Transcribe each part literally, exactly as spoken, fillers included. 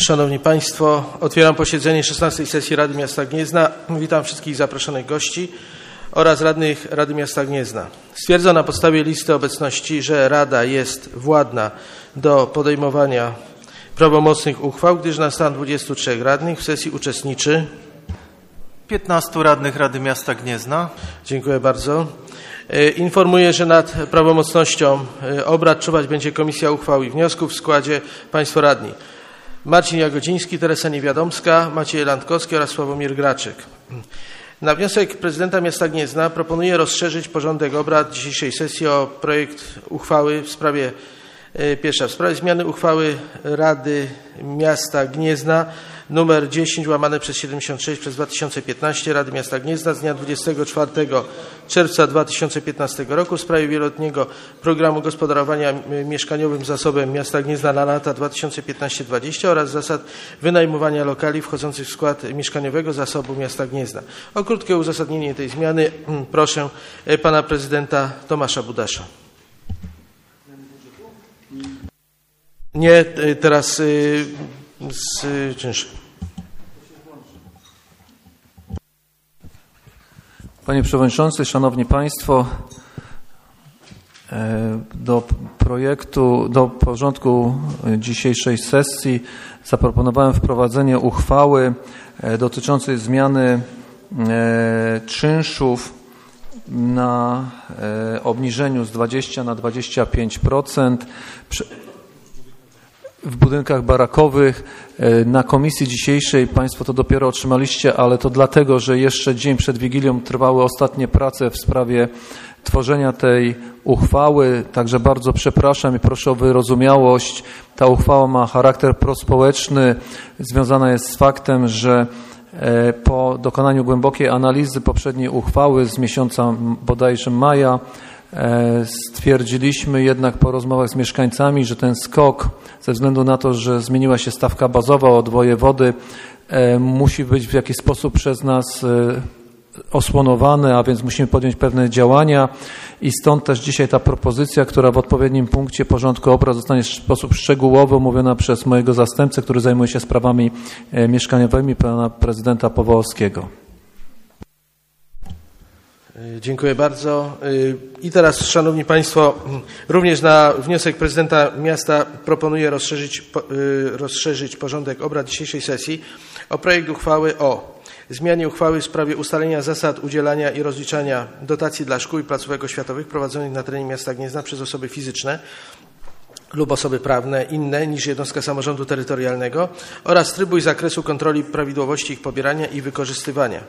Szanowni Państwo, otwieram posiedzenie szesnastej sesji Rady Miasta Gniezna. Witam wszystkich zaproszonych gości oraz radnych Rady Miasta Gniezna. Stwierdzono na podstawie listy obecności, że Rada jest władna do podejmowania prawomocnych uchwał, gdyż na stan dwudziestu trzech radnych w sesji uczestniczy piętnastu radnych Rady Miasta Gniezna. Dziękuję bardzo. Informuję, że nad prawomocnością obrad czuwać będzie Komisja Uchwał i Wniosków w składzie Państwo radni: Marcin Jagodziński, Teresa Niewiadomska, Maciej Landkowski oraz Sławomir Graczyk. Na wniosek prezydenta miasta Gniezna proponuję rozszerzyć porządek obrad dzisiejszej sesji o projekt uchwały w sprawie pierwsza w sprawie zmiany uchwały Rady Miasta Gniezna numer dziesięć łamane przez siedemdziesiąt sześć przez dwa tysiące piętnaście Rady Miasta Gniezna z dnia dwudziestego czwartego czerwca dwa tysiące piętnastego roku w sprawie wieloletniego programu gospodarowania mieszkaniowym zasobem miasta Gniezna na lata dwa tysiące piętnaście do dwudziestego oraz zasad wynajmowania lokali wchodzących w skład mieszkaniowego zasobu miasta Gniezna. O krótkie uzasadnienie tej zmiany proszę pana prezydenta Tomasza Budasza. Nie, teraz z czynszu. Panie Przewodniczący, Szanowni Państwo, do projektu, do porządku dzisiejszej sesji zaproponowałem wprowadzenie uchwały dotyczącej zmiany czynszów na obniżeniu z dwudziestu na dwadzieścia pięć procent w budynkach barakowych. Na komisji dzisiejszej Państwo to dopiero otrzymaliście, ale to dlatego, że jeszcze dzień przed Wigilią trwały ostatnie prace w sprawie tworzenia tej uchwały. Także bardzo przepraszam i proszę o wyrozumiałość. Ta uchwała ma charakter prospołeczny. Związana jest z faktem, że po dokonaniu głębokiej analizy poprzedniej uchwały z miesiąca bodajże maja stwierdziliśmy jednak po rozmowach z mieszkańcami, że ten skok ze względu na to, że zmieniła się stawka bazowa od wojewody, musi być w jakiś sposób przez nas osłonowany, a więc musimy podjąć pewne działania i stąd też dzisiaj ta propozycja, która w odpowiednim punkcie porządku obrad zostanie w sposób szczegółowy omówiona przez mojego zastępcę, który zajmuje się sprawami mieszkaniowymi, pana prezydenta Powołowskiego. Dziękuję bardzo. I teraz, Szanowni Państwo, również na wniosek prezydenta miasta proponuję rozszerzyć, rozszerzyć porządek obrad dzisiejszej sesji o projekt uchwały o zmianie uchwały w sprawie ustalenia zasad udzielania i rozliczania dotacji dla szkół i placówek oświatowych prowadzonych na terenie miasta Gniezna przez osoby fizyczne lub osoby prawne inne niż jednostka samorządu terytorialnego oraz trybu i zakresu kontroli prawidłowości ich pobierania i wykorzystywania.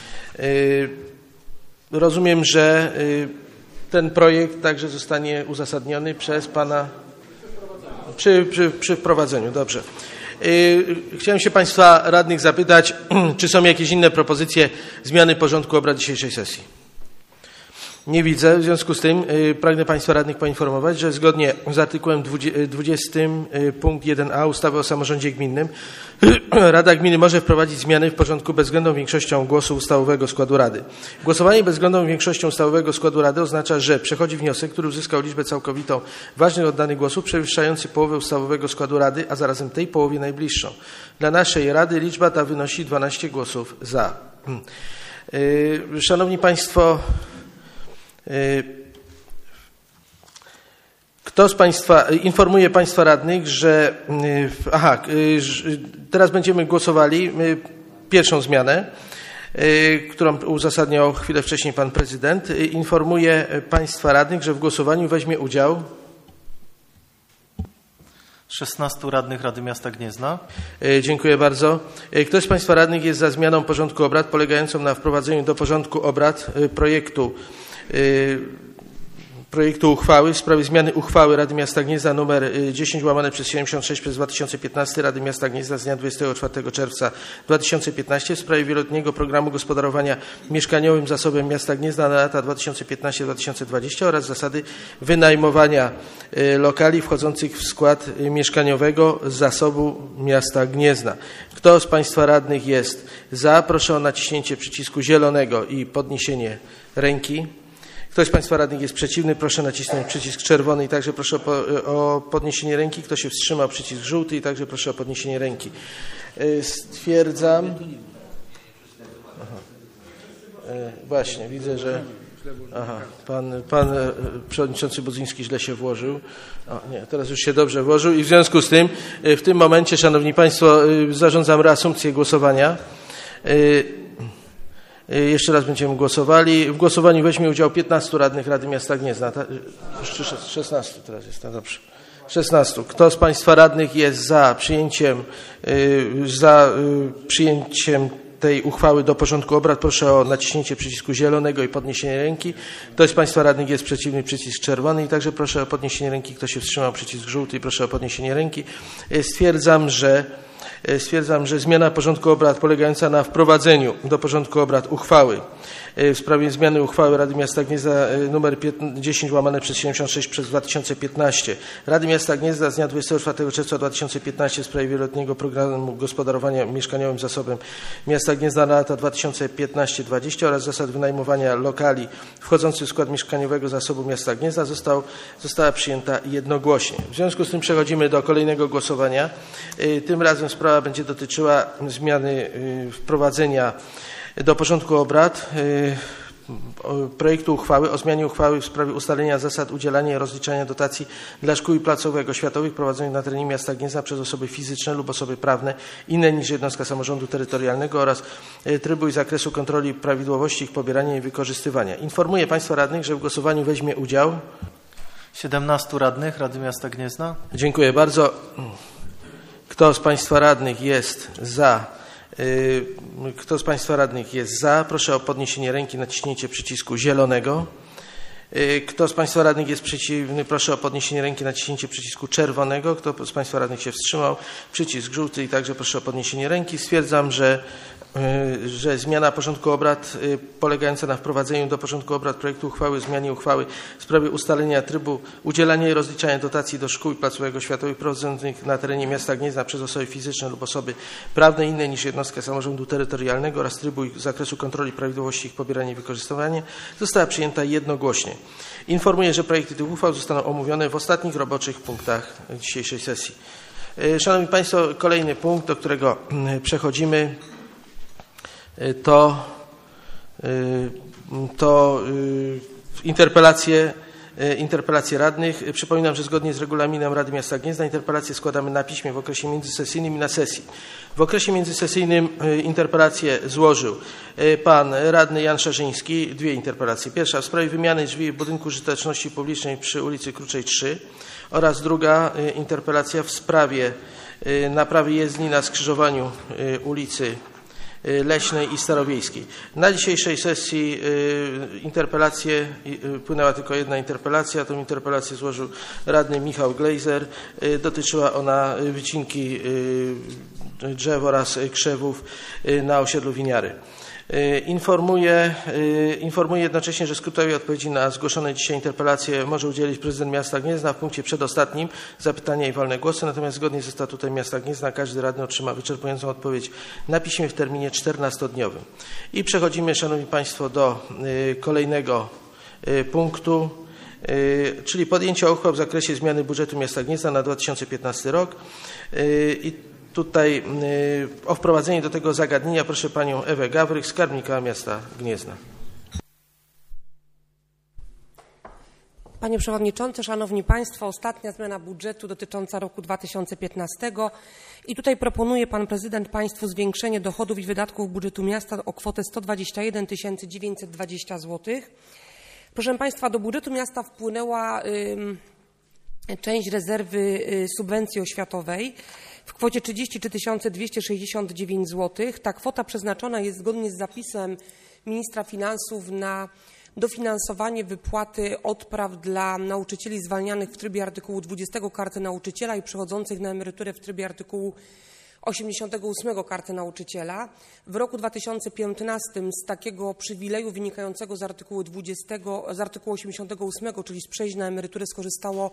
Rozumiem, że ten projekt także zostanie uzasadniony przez pana przy, przy, przy wprowadzeniu. Dobrze. Chciałem się Państwa radnych zapytać, czy są jakieś inne propozycje zmiany porządku obrad dzisiejszej sesji? Nie widzę. W związku z tym pragnę Państwa radnych poinformować, że zgodnie z artykułem dwudziestym punkt jeden a ustawy o samorządzie gminnym Rada Gminy może wprowadzić zmiany w porządku bezwzględną większością głosów ustawowego składu Rady. Głosowanie bezwzględną większością ustawowego składu Rady oznacza, że przechodzi wniosek, który uzyskał liczbę całkowitą ważnych oddanych głosów przewyższający połowę ustawowego składu Rady, a zarazem tej połowie najbliższą. Dla naszej Rady liczba ta wynosi dwanaście głosów za. Szanowni Państwo, kto z Państwa, informuję Państwa radnych, że, aha, teraz będziemy głosowali pierwszą zmianę, którą uzasadniał chwilę wcześniej Pan Prezydent. Informuję Państwa radnych, że w głosowaniu weźmie udział szesnastu radnych Rady Miasta Gniezna. Dziękuję bardzo. Kto z Państwa radnych jest za zmianą porządku obrad polegającą na wprowadzeniu do porządku obrad projektu projektu uchwały w sprawie zmiany uchwały Rady Miasta Gniezna nr dziesięć łamane przez siedemdziesiąt sześć przez dwa tysiące piętnaście Rady Miasta Gniezna z dnia dwudziestego czwartego czerwca dwa tysiące piętnastego w sprawie wieloletniego programu gospodarowania mieszkaniowym zasobem miasta Gniezna na lata dwa tysiące piętnasty do dwa tysiące dwudziestego oraz zasady wynajmowania lokali wchodzących w skład mieszkaniowego zasobu miasta Gniezna. Kto z Państwa radnych jest za? Proszę o naciśnięcie przycisku zielonego i podniesienie ręki. Ktoś z Państwa radnych jest przeciwny, proszę nacisnąć przycisk czerwony i także proszę o, po, o podniesienie ręki. Kto się wstrzymał, przycisk żółty i także proszę o podniesienie ręki. Stwierdzam... Aha. Właśnie, widzę, że... Aha, pan, pan przewodniczący Budzyński źle się włożył. O, nie, teraz już się dobrze włożył i w związku z tym w tym momencie, szanowni państwo, zarządzam reasumpcję głosowania. Jeszcze raz będziemy głosowali. W głosowaniu weźmie udział piętnastu radnych Rady Miasta Gniezna. szesnastu teraz jest, no dobrze. szesnastu. Kto z Państwa radnych jest za przyjęciem, za przyjęciem tej uchwały do porządku obrad, proszę o naciśnięcie przycisku zielonego i podniesienie ręki. Ktoś z Państwa radnych jest przeciwny, przycisk czerwony i także proszę o podniesienie ręki. Kto się wstrzymał, przycisk żółty i proszę o podniesienie ręki. Stwierdzam, że Stwierdzam, że zmiana porządku obrad polegająca na wprowadzeniu do porządku obrad uchwały w sprawie zmiany uchwały Rady Miasta Gniezna nr dziesięć łamane przez siedemdziesiąt sześć przez dwa tysiące piętnaście Rady Miasta Gniezna z dnia dwudziestego czwartego czerwca dwa tysiące piętnastego w sprawie wieloletniego programu gospodarowania mieszkaniowym zasobem Miasta Gniezna na lata dwa tysiące piętnaście do dwudziestego oraz zasad wynajmowania lokali wchodzących w skład mieszkaniowego zasobu Miasta Gniezna został, została przyjęta jednogłośnie. W związku z tym przechodzimy do kolejnego głosowania. Tym razem sprawa będzie dotyczyła zmiany wprowadzenia do porządku obrad projektu uchwały o zmianie uchwały w sprawie ustalenia zasad udzielania i rozliczania dotacji dla szkół i placówek oświatowych prowadzonych na terenie Miasta Gniezna przez osoby fizyczne lub osoby prawne inne niż jednostka samorządu terytorialnego oraz trybu i zakresu kontroli prawidłowości ich pobierania i wykorzystywania. Informuję Państwa radnych, że w głosowaniu weźmie udział siedemnastu radnych Rady Miasta Gniezna. Dziękuję bardzo. Kto z Państwa radnych jest za? Kto z Państwa radnych jest za? Proszę o podniesienie ręki, naciśnięcie przycisku zielonego. Kto z Państwa radnych jest przeciwny? Proszę o podniesienie ręki, naciśnięcie przycisku czerwonego. Kto z Państwa radnych się wstrzymał? Przycisk żółty i także proszę o podniesienie ręki. Stwierdzam, że, że zmiana porządku obrad polegająca na wprowadzeniu do porządku obrad projektu uchwały o zmianie uchwały w sprawie ustalenia trybu udzielania i rozliczania dotacji do szkół i placówek oświatowych prowadzonych na terenie Miasta Gniezna przez osoby fizyczne lub osoby prawne inne niż jednostka samorządu terytorialnego oraz trybu i zakresu kontroli prawidłowości ich pobierania i wykorzystywania została przyjęta jednogłośnie. Informuję, że projekty tych uchwał zostaną omówione w ostatnich roboczych punktach dzisiejszej sesji. Szanowni Państwo, kolejny punkt, do którego przechodzimy, to, to interpelacje, interpelacje radnych. Przypominam, że zgodnie z regulaminem Rady Miasta Gniezna interpelacje składamy na piśmie w okresie międzysesyjnym i na sesji. W okresie międzysesyjnym interpelację złożył pan radny Jan Szarzyński, dwie interpelacje. Pierwsza w sprawie wymiany drzwi w budynku użyteczności publicznej przy ulicy Kruczej trzy oraz druga interpelacja w sprawie naprawy jezdni na skrzyżowaniu ulicy Leśnej i Starowiejskiej. Na dzisiejszej sesji interpelacje, płynęła tylko jedna interpelacja, tą interpelację złożył radny Michał Glejzer. Dotyczyła ona wycinki drzew oraz krzewów na osiedlu Winiary. Informuję, informuję jednocześnie, że skrótowej odpowiedzi na zgłoszone dzisiaj interpelacje może udzielić prezydent Miasta Gniezna w punkcie przedostatnim, zapytania i wolne głosy, natomiast zgodnie ze statutem Miasta Gniezna każdy radny otrzyma wyczerpującą odpowiedź na piśmie w terminie czternastodniowym. I przechodzimy, Szanowni Państwo, do kolejnego punktu, czyli podjęcia uchwał w zakresie zmiany budżetu Miasta Gniezna na dwa tysiące piętnasty rok. I tutaj o wprowadzenie do tego zagadnienia proszę panią Ewę Gawrych, skarbnika Miasta Gniezna. Panie Przewodniczący, Szanowni Państwo, ostatnia zmiana budżetu dotycząca roku dwa tysiące piętnastego i tutaj proponuje Pan Prezydent Państwu zwiększenie dochodów i wydatków budżetu miasta o kwotę sto dwadzieścia jeden tysięcy dziewięćset dwadzieścia złotych. Proszę Państwa, do budżetu miasta wpłynęła ym, część rezerwy y, subwencji oświatowej w kwocie trzydzieści trzy tysiące dwieście sześćdziesiąt dziewięć złotych. Ta kwota przeznaczona jest zgodnie z zapisem ministra finansów na dofinansowanie wypłaty odpraw dla nauczycieli zwalnianych w trybie artykułu dwudziestego Karty Nauczyciela i przechodzących na emeryturę w trybie artykułu osiemdziesiątego ósmego Karty Nauczyciela. W roku dwa tysiące piętnastym z takiego przywileju wynikającego z artykułu dwudziestego, z artykułu osiemdziesiątego ósmego, czyli z przejść na emeryturę, skorzystało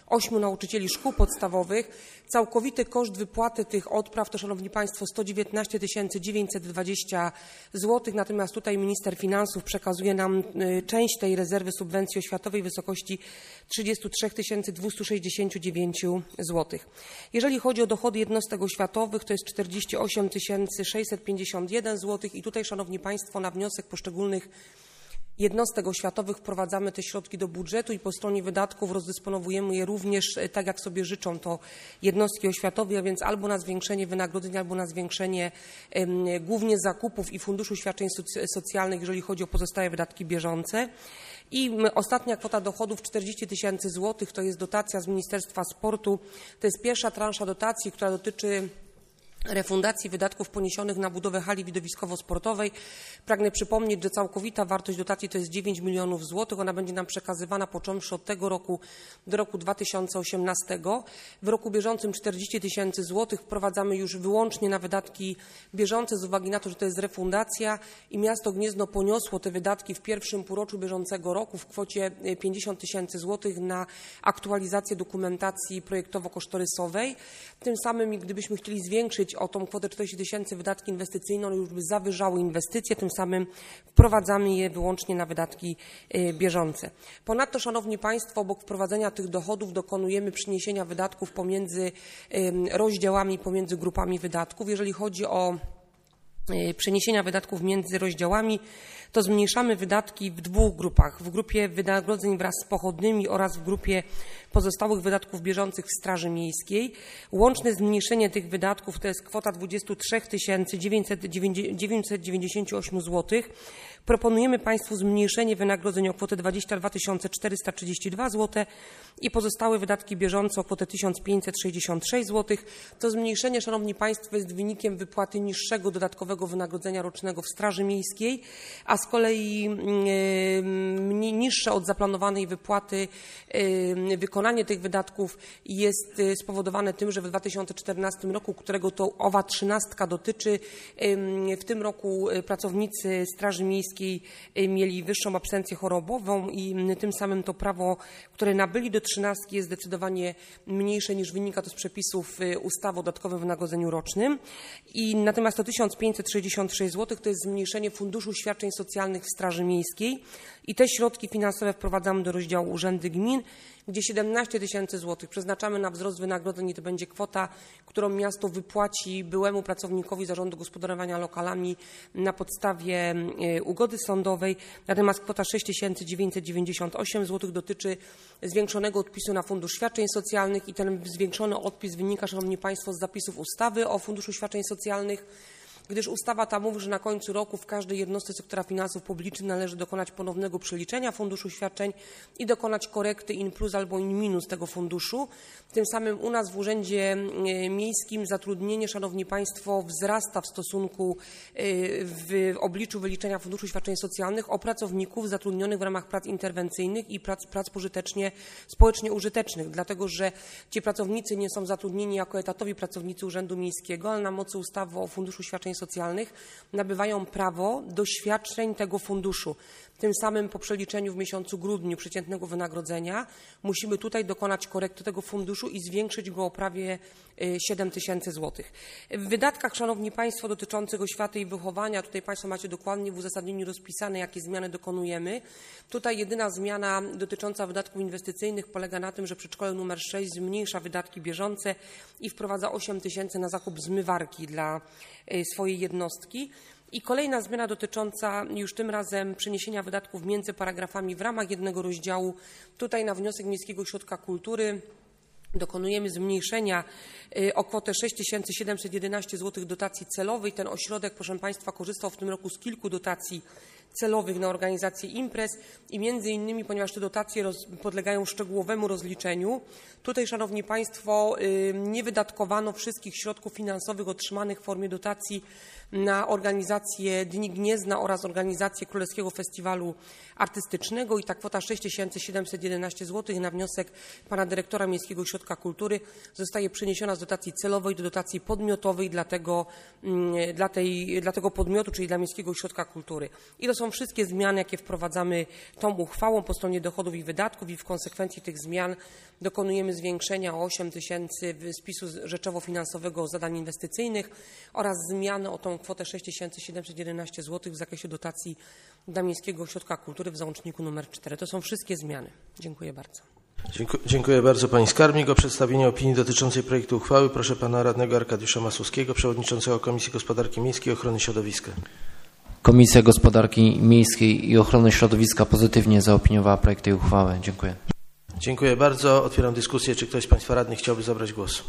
ośmiu nauczycieli szkół podstawowych. Całkowity koszt wypłaty tych odpraw to, Szanowni Państwo, sto dziewiętnaście tysięcy dziewięćset dwadzieścia złotych, natomiast tutaj minister finansów przekazuje nam część tej rezerwy subwencji oświatowej w wysokości trzydzieści trzy tysiące dwieście sześćdziesiąt dziewięć złotych. Jeżeli chodzi o dochody jednostek oświatowych, to jest czterdzieści osiem tysięcy sześćset pięćdziesiąt jeden złotych i tutaj, Szanowni Państwo, na wniosek poszczególnych jednostek oświatowych wprowadzamy te środki do budżetu i po stronie wydatków rozdysponowujemy je również tak, jak sobie życzą to jednostki oświatowe, a więc albo na zwiększenie wynagrodzeń, albo na zwiększenie um, głównie zakupów i funduszu świadczeń soc- socjalnych, jeżeli chodzi o pozostałe wydatki bieżące. I ostatnia kwota dochodów czterdzieści tysięcy złotych to jest dotacja z Ministerstwa Sportu. To jest pierwsza transza dotacji, która dotyczy refundacji wydatków poniesionych na budowę hali widowiskowo-sportowej. Pragnę przypomnieć, że całkowita wartość dotacji to jest dziewięć milionów złotych. Ona będzie nam przekazywana począwszy od tego roku do roku dwa tysiące osiemnastego. W roku bieżącym czterdzieści tysięcy złotych wprowadzamy już wyłącznie na wydatki bieżące z uwagi na to, że to jest refundacja i miasto Gniezno poniosło te wydatki w pierwszym półroczu bieżącego roku w kwocie pięćdziesiąt tysięcy złotych na aktualizację dokumentacji projektowo-kosztorysowej. Tym samym, gdybyśmy chcieli zwiększyć o tą kwotę czterdzieści tysięcy wydatki inwestycyjne, one już by zawyżały inwestycje, tym samym wprowadzamy je wyłącznie na wydatki bieżące. Ponadto, Szanowni Państwo, obok wprowadzenia tych dochodów dokonujemy przeniesienia wydatków pomiędzy rozdziałami, pomiędzy grupami wydatków. Jeżeli chodzi o przeniesienia wydatków między rozdziałami, to zmniejszamy wydatki w dwóch grupach. W grupie wynagrodzeń wraz z pochodnymi oraz w grupie pozostałych wydatków bieżących w Straży Miejskiej. Łączne zmniejszenie tych wydatków to jest kwota dwadzieścia trzy tysiące dziewięćset dziewięćdziesiąt osiem złotych. Proponujemy Państwu zmniejszenie wynagrodzeń o kwotę dwadzieścia dwa tysiące czterysta trzydzieści dwa złote i pozostałe wydatki bieżące o kwotę tysiąc pięćset sześćdziesiąt sześć złotych. To zmniejszenie, Szanowni Państwo, jest wynikiem wypłaty niższego dodatkowego wynagrodzenia rocznego w Straży Miejskiej, a z kolei niższe od zaplanowanej wypłaty wykonanie tych wydatków jest spowodowane tym, że w dwa tysiące czternastym roku, którego to owa trzynastka dotyczy, w tym roku pracownicy Straży Miejskiej mieli wyższą absencję chorobową i tym samym to prawo, które nabyli do trzynastki, jest zdecydowanie mniejsze niż wynika to z przepisów ustawy o dodatkowym wynagrodzeniu rocznym. I natomiast to tysiąc pięćset sześćdziesiąt sześć złotych to jest zmniejszenie funduszu świadczeń socjalnych w Straży Miejskiej i te środki finansowe wprowadzamy do rozdziału Urzędy Gmin, gdzie siedemnaście tysięcy złotych przeznaczamy na wzrost wynagrodzeń i to będzie kwota, którą miasto wypłaci byłemu pracownikowi Zarządu Gospodarowania Lokalami na podstawie ugody sądowej. Natomiast kwota sześć tysięcy dziewięćset dziewięćdziesiąt osiem złotych dotyczy zwiększonego odpisu na Fundusz Świadczeń Socjalnych i ten zwiększony odpis wynika, Szanowni Państwo, z zapisów ustawy o Funduszu Świadczeń Socjalnych, gdyż ustawa ta mówi, że na końcu roku w każdej jednostce sektora finansów publicznych należy dokonać ponownego przeliczenia funduszu świadczeń i dokonać korekty in plus albo in minus tego funduszu. Tym samym u nas w Urzędzie Miejskim zatrudnienie, Szanowni Państwo, wzrasta w stosunku w obliczu wyliczenia funduszu świadczeń socjalnych o pracowników zatrudnionych w ramach prac interwencyjnych i prac, prac pożytecznie, społecznie użytecznych, dlatego że ci pracownicy nie są zatrudnieni jako etatowi pracownicy Urzędu Miejskiego, ale na mocy ustawy o Funduszu Świadczeń Socjalnych nabywają prawo do świadczeń tego funduszu. Tym samym po przeliczeniu w miesiącu grudniu przeciętnego wynagrodzenia musimy tutaj dokonać korekty tego funduszu i zwiększyć go o prawie siedem tysięcy złotych. W wydatkach, Szanowni Państwo, dotyczących oświaty i wychowania, tutaj Państwo macie dokładnie w uzasadnieniu rozpisane, jakie zmiany dokonujemy. Tutaj jedyna zmiana dotycząca wydatków inwestycyjnych polega na tym, że przedszkole numer sześć zmniejsza wydatki bieżące i wprowadza osiem tysięcy na zakup zmywarki dla swojej jednostki. I kolejna zmiana dotycząca już tym razem przeniesienia wydatków między paragrafami w ramach jednego rozdziału. Tutaj na wniosek Miejskiego Ośrodka Kultury dokonujemy zmniejszenia o kwotę sześć tysięcy siedemset jedenaście złotych dotacji celowej. Ten ośrodek, proszę Państwa, korzystał w tym roku z kilku dotacji celowych na organizację imprez i między innymi, ponieważ te dotacje roz, podlegają szczegółowemu rozliczeniu, tutaj, Szanowni Państwo, nie wydatkowano wszystkich środków finansowych otrzymanych w formie dotacji na organizację Dni Gniezna oraz organizację Królewskiego Festiwalu Artystycznego i ta kwota sześć tysięcy siedemset jedenaście złotych na wniosek pana dyrektora Miejskiego Ośrodka Ośrodka Kultury zostaje przeniesiona z dotacji celowej do dotacji podmiotowej dla tego, dla tej, dla tego podmiotu, czyli dla Miejskiego Ośrodka Kultury. I to są wszystkie zmiany, jakie wprowadzamy tą uchwałą po stronie dochodów i wydatków i w konsekwencji tych zmian dokonujemy zwiększenia o osiem tysięcy spisu rzeczowo-finansowego zadań inwestycyjnych oraz zmiany o tą kwotę sześć tysięcy siedemset jedenaście złotych w zakresie dotacji dla Miejskiego Ośrodka Kultury w załączniku numer cztery. To są wszystkie zmiany. Dziękuję bardzo. Dziękuję, dziękuję bardzo pani skarbnik. O przedstawienie opinii dotyczącej projektu uchwały proszę pana radnego Arkadiusza Masłowskiego, przewodniczącego Komisji Gospodarki Miejskiej i Ochrony Środowiska. Komisja Gospodarki Miejskiej i Ochrony Środowiska pozytywnie zaopiniowała projekt tej uchwały. Dziękuję. Dziękuję bardzo. Otwieram dyskusję. Czy ktoś z państwa radnych chciałby zabrać głos?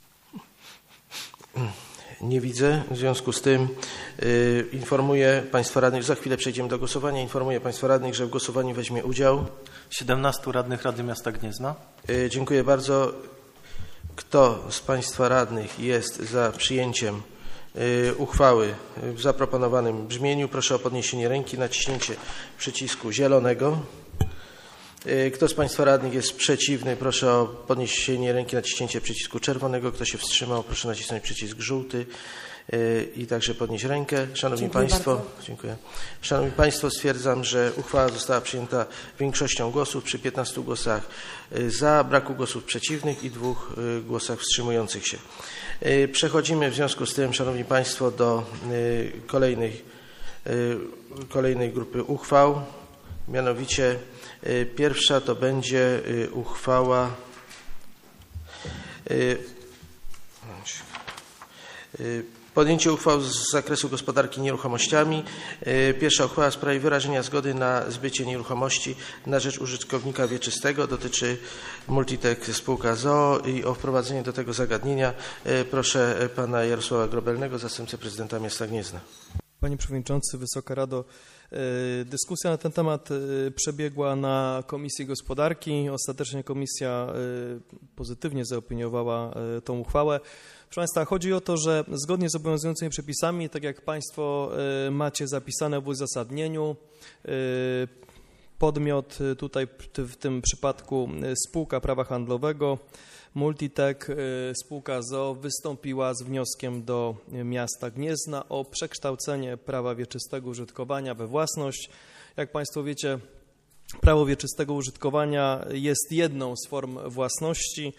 Nie widzę. W związku z tym y, informuję państwa radnych, za chwilę przejdziemy do głosowania, informuję państwa radnych, że w głosowaniu weźmie udział siedemnastu radnych Rady Miasta Gniezna. Y, dziękuję bardzo. Kto z państwa radnych jest za przyjęciem y, uchwały w zaproponowanym brzmieniu, proszę o podniesienie ręki, naciśnięcie przycisku zielonego. Kto z państwa radnych jest przeciwny, proszę o podniesienie ręki, naciśnięcie przycisku czerwonego. Kto się wstrzymał, proszę nacisnąć przycisk żółty i także podnieść rękę. Szanowni Dziękuję Państwo, bardzo. dziękuję. Szanowni Państwo, stwierdzam, że uchwała została przyjęta większością głosów przy piętnastu głosach za, braku głosów przeciwnych i dwóch głosach wstrzymujących się. Przechodzimy w związku z tym, Szanowni Państwo, do kolejnej, kolejnej grupy uchwał. Mianowicie pierwsza to będzie uchwała podjęcie uchwał z zakresu gospodarki nieruchomościami. Pierwsza uchwała w sprawie wyrażenia zgody na zbycie nieruchomości na rzecz użytkownika wieczystego. Dotyczy Multitech spółka z o o i o wprowadzenie do tego zagadnienia proszę pana Jarosława Grobelnego, zastępcę prezydenta miasta Gniezna. Panie Przewodniczący, Wysoka Rado, dyskusja na ten temat przebiegła na Komisji Gospodarki. Ostatecznie komisja pozytywnie zaopiniowała tą uchwałę. Proszę Państwa, chodzi o to, że zgodnie z obowiązującymi przepisami, tak jak Państwo macie zapisane w uzasadnieniu, podmiot tutaj w tym przypadku spółka prawa handlowego Multitech, spółka z o o wystąpiła z wnioskiem do miasta Gniezna o przekształcenie prawa wieczystego użytkowania we własność. Jak Państwo wiecie, prawo wieczystego użytkowania jest jedną z form własności,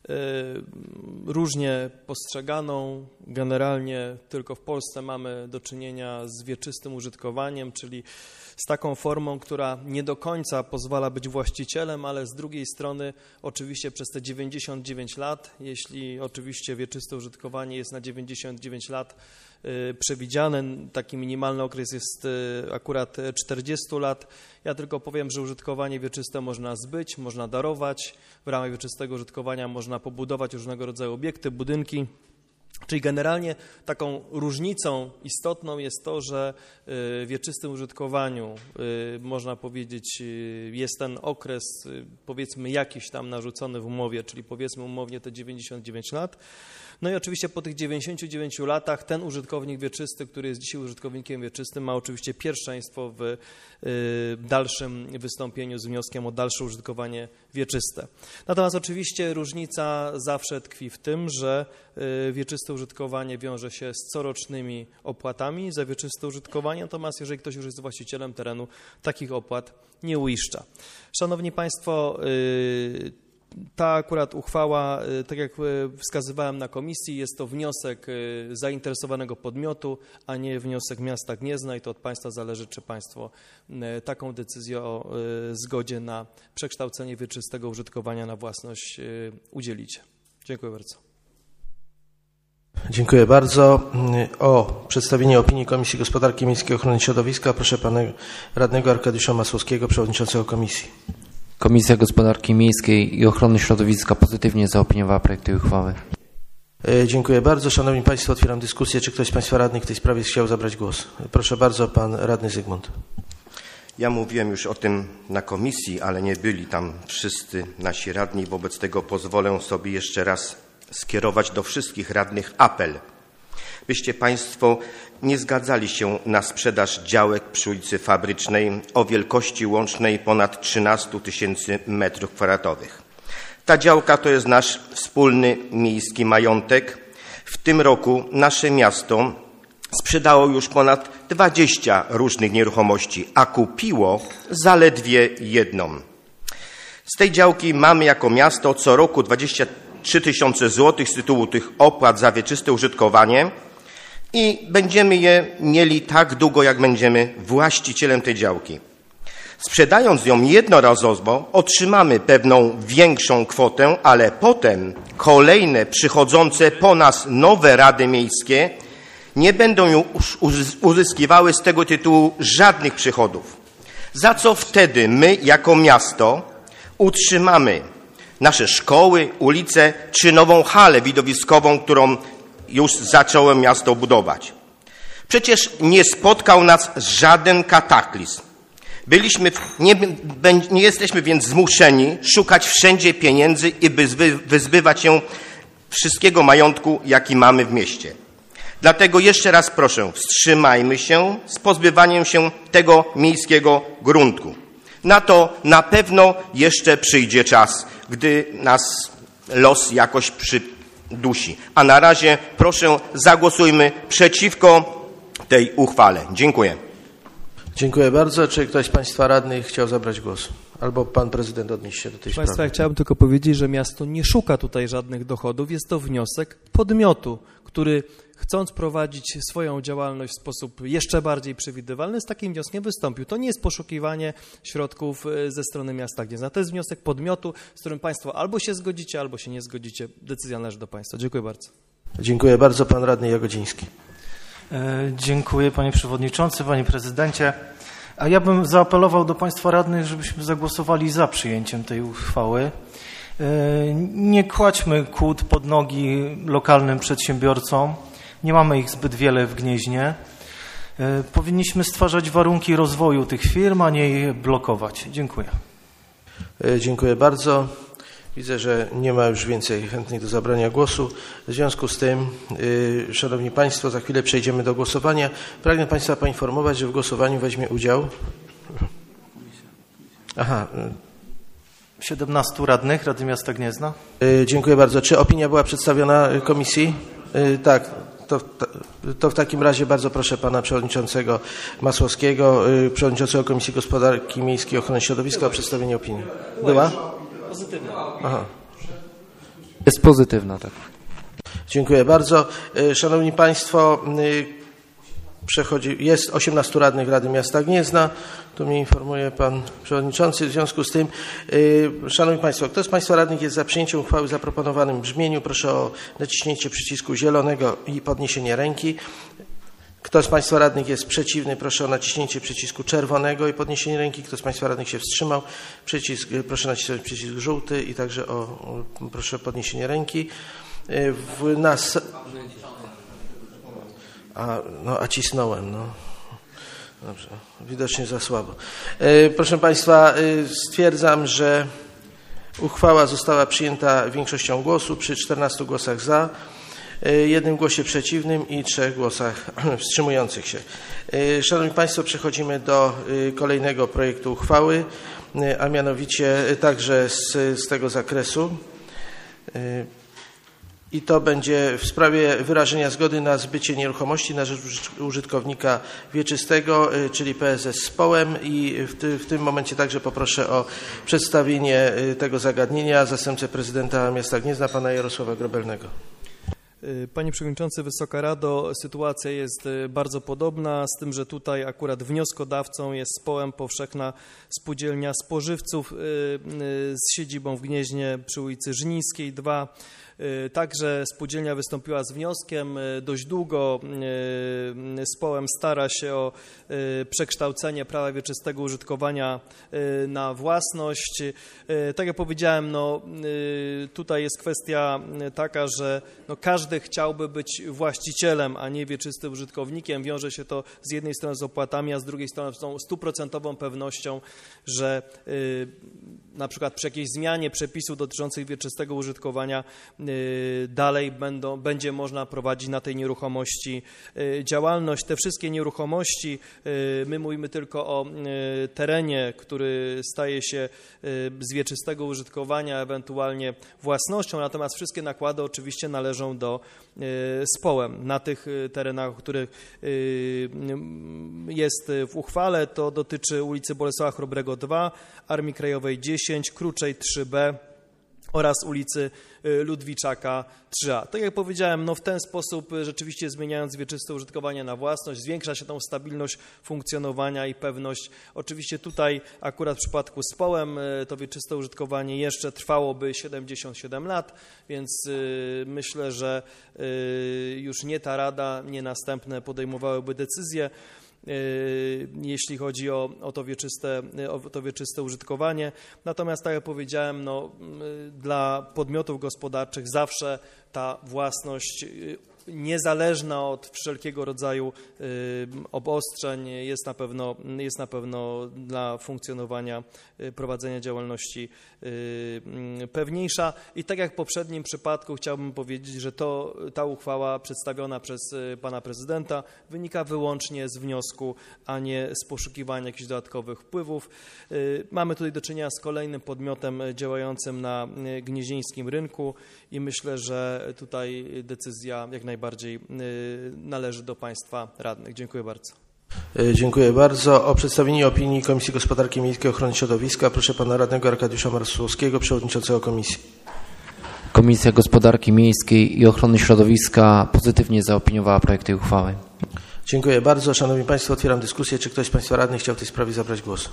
różnie postrzeganą. Generalnie tylko w Polsce mamy do czynienia z wieczystym użytkowaniem, czyli z taką formą, która nie do końca pozwala być właścicielem, ale z drugiej strony oczywiście przez te dziewięćdziesiąt dziewięć lat, jeśli oczywiście wieczyste użytkowanie jest na dziewięćdziesiąt dziewięć lat przewidziane, taki minimalny okres jest akurat czterdzieści lat. Ja tylko powiem, że użytkowanie wieczyste można zbyć, można darować, w ramach wieczystego użytkowania można pobudować różnego rodzaju obiekty, budynki. Czyli generalnie taką różnicą istotną jest to, że w wieczystym użytkowaniu, można powiedzieć, jest ten okres, powiedzmy, jakiś tam narzucony w umowie, czyli powiedzmy umownie te dziewięćdziesiąt dziewięć lat. No i oczywiście po tych dziewięćdziesięciu dziewięciu latach ten użytkownik wieczysty, który jest dzisiaj użytkownikiem wieczystym, ma oczywiście pierwszeństwo w dalszym wystąpieniu z wnioskiem o dalsze użytkowanie wieczyste. Natomiast oczywiście różnica zawsze tkwi w tym, że wieczyste użytkowanie wiąże się z corocznymi opłatami za wieczyste użytkowanie, natomiast jeżeli ktoś już jest właścicielem terenu, takich opłat nie uiszcza. Szanowni Państwo, ta akurat uchwała, tak jak wskazywałem na komisji, jest to wniosek zainteresowanego podmiotu, a nie wniosek miasta Gniezna i to od Państwa zależy, czy Państwo taką decyzję o zgodzie na przekształcenie wieczystego użytkowania na własność udzielicie. Dziękuję bardzo. Dziękuję bardzo. O przedstawienie opinii Komisji Gospodarki Miejskiej i Ochrony Środowiska proszę pana radnego Arkadiusza Masłowskiego, przewodniczącego komisji. Komisja Gospodarki Miejskiej i Ochrony Środowiska pozytywnie zaopiniowała projekt tej uchwały. Dziękuję bardzo. Szanowni Państwo, otwieram dyskusję. Czy ktoś z Państwa radnych w tej sprawie chciał zabrać głos? Proszę bardzo, pan radny Zygmunt. Ja mówiłem już o tym na komisji, ale nie byli tam wszyscy nasi radni. Wobec tego pozwolę sobie jeszcze raz skierować do wszystkich radnych apel, byście Państwo nie zgadzali się na sprzedaż działek przy ulicy Fabrycznej o wielkości łącznej ponad trzynaście tysięcy metrów kwadratowych. Ta działka to jest nasz wspólny miejski majątek. W tym roku nasze miasto sprzedało już ponad dwadzieścia różnych nieruchomości, a kupiło zaledwie jedną. Z tej działki mamy jako miasto co roku dwadzieścia trzy tysiące złotych z tytułu tych opłat za wieczyste użytkowanie i będziemy je mieli tak długo, jak będziemy właścicielem tej działki. Sprzedając ją jednorazowo, otrzymamy pewną większą kwotę, ale potem kolejne przychodzące po nas nowe rady miejskie nie będą już uzyskiwały z tego tytułu żadnych przychodów. Za co wtedy my jako miasto utrzymamy nasze szkoły, ulice czy nową halę widowiskową, którą już zaczęło miasto budować. Przecież nie spotkał nas żaden kataklizm. Byliśmy, nie, nie jesteśmy więc zmuszeni szukać wszędzie pieniędzy i wyzbywać się wszystkiego majątku, jaki mamy w mieście. Dlatego jeszcze raz proszę, wstrzymajmy się z pozbywaniem się tego miejskiego gruntu. Na to na pewno jeszcze przyjdzie czas, gdy nas los jakoś przydusi. A na razie proszę, zagłosujmy przeciwko tej uchwale. Dziękuję. Dziękuję bardzo. Czy ktoś z Państwa radnych chciał zabrać głos? Albo Pan Prezydent odnieść się do tej sprawy? Państwa, ja chciałbym tylko powiedzieć, że miasto nie szuka tutaj żadnych dochodów. Jest to wniosek podmiotu, który chcąc prowadzić swoją działalność w sposób jeszcze bardziej przewidywalny, z takim wnioskiem wystąpił. To nie jest poszukiwanie środków ze strony miasta Gniezna. To jest wniosek podmiotu, z którym Państwo albo się zgodzicie, albo się nie zgodzicie. Decyzja należy do Państwa. Dziękuję bardzo. Dziękuję bardzo. Pan Radny Jagodziński. Dziękuję Panie Przewodniczący, Panie Prezydencie. A ja bym zaapelował do Państwa radnych, żebyśmy zagłosowali za przyjęciem tej uchwały. Nie kładźmy kłód pod nogi lokalnym przedsiębiorcom. Nie mamy ich zbyt wiele w Gnieźnie. Powinniśmy stwarzać warunki rozwoju tych firm, a nie je blokować. Dziękuję. Dziękuję bardzo. Widzę, że nie ma już więcej chętnych do zabrania głosu. W związku z tym, yy, Szanowni Państwo, za chwilę przejdziemy do głosowania. Pragnę Państwa poinformować, że w głosowaniu weźmie udział... Aha. siedemnastu radnych Rady Miasta Gniezna. Yy, dziękuję bardzo. Czy opinia była przedstawiona komisji? Yy, tak. To, to, to w takim razie bardzo proszę Pana Przewodniczącego Masłowskiego, yy, Przewodniczącego Komisji Gospodarki Miejskiej i Ochrony Środowiska o przedstawienie opinii. Była? Pozytywna. Aha. Jest pozytywna, tak. Dziękuję bardzo. Szanowni Państwo, przechodzi, jest osiemnastu radnych Rady Miasta Gniezna. Tu mnie informuje Pan Przewodniczący. W związku z tym, Szanowni Państwo, kto z Państwa radnych jest za przyjęciem uchwały w zaproponowanym brzmieniu? Proszę o naciśnięcie przycisku zielonego i podniesienie ręki. Kto z Państwa radnych jest przeciwny, proszę o naciśnięcie przycisku czerwonego i podniesienie ręki. Kto z Państwa radnych się wstrzymał, przycisk, proszę nacisnąć przycisk żółty i także o, o proszę o podniesienie ręki. W nas... A, no, a cisnąłem, no. Dobrze, widocznie za słabo. Proszę Państwa, stwierdzam, że uchwała została przyjęta większością głosów przy czternastu głosach za, jednym głosie przeciwnym i trzech głosach wstrzymujących się. Szanowni Państwo, przechodzimy do kolejnego projektu uchwały, a mianowicie także z, z tego zakresu. I to będzie w sprawie wyrażenia zgody na zbycie nieruchomości na rzecz użytkownika wieczystego, czyli P S S z Połem. I w, ty, w tym momencie także poproszę o przedstawienie tego zagadnienia zastępcę prezydenta miasta Gniezna, pana Jarosława Grobelnego. Panie Przewodniczący, Wysoka Rado, sytuacja jest bardzo podobna, z tym, że tutaj akurat wnioskodawcą jest Społem Powszechna Spółdzielnia Spożywców z siedzibą w Gnieźnie przy ulicy Żnińskiej dwa. Także spółdzielnia wystąpiła z wnioskiem. Dość długo Społem stara się o przekształcenie prawa wieczystego użytkowania na własność. Tak jak powiedziałem, no, tutaj jest kwestia taka, że no, każdy każdy chciałby być właścicielem, a nie wieczystym użytkownikiem. Wiąże się to z jednej strony z opłatami, a z drugiej strony z tą stuprocentową pewnością, że y, na przykład przy jakiejś zmianie przepisów dotyczących wieczystego użytkowania y, dalej będą, będzie można prowadzić na tej nieruchomości y, działalność. Te wszystkie nieruchomości, y, my mówimy tylko o y, terenie, który staje się y, z wieczystego użytkowania, ewentualnie własnością, natomiast wszystkie nakłady oczywiście należą do y, społem. Na tych y, terenach, o których y, jest w uchwale, to dotyczy ulicy Bolesława Chrobrego dwa, Armii Krajowej dziesięć, Kruczej trzy B oraz ulicy Ludwiczaka trzy A. Tak jak powiedziałem, no w ten sposób rzeczywiście zmieniając wieczyste użytkowanie na własność, zwiększa się tą stabilność funkcjonowania i pewność. Oczywiście tutaj akurat w przypadku z połem to wieczyste użytkowanie jeszcze trwałoby siedemdziesiąt siedem lat, więc myślę, że już nie ta Rada, nie następne podejmowałyby decyzje, jeśli chodzi o, o, to wieczyste, o to wieczyste użytkowanie. Natomiast, tak jak powiedziałem, no, dla podmiotów gospodarczych zawsze ta własność niezależna od wszelkiego rodzaju obostrzeń jest na pewno, jest na pewno dla funkcjonowania, prowadzenia działalności pewniejsza. I tak jak w poprzednim przypadku chciałbym powiedzieć, że to, ta uchwała przedstawiona przez pana prezydenta wynika wyłącznie z wniosku, a nie z poszukiwania jakichś dodatkowych wpływów. Mamy tutaj do czynienia z kolejnym podmiotem działającym na gnieźnieńskim rynku i myślę, że tutaj decyzja jak najbardziej należy do państwa radnych. Dziękuję bardzo. Dziękuję bardzo. O przedstawienie opinii Komisji Gospodarki Miejskiej i Ochrony Środowiska proszę pana radnego Arkadiusza Marszałkowskiego, przewodniczącego komisji. Komisja Gospodarki Miejskiej i Ochrony Środowiska pozytywnie zaopiniowała projekt tej uchwały. Dziękuję bardzo. Szanowni Państwo, otwieram dyskusję. Czy ktoś z Państwa radnych chciał w tej sprawie zabrać głos?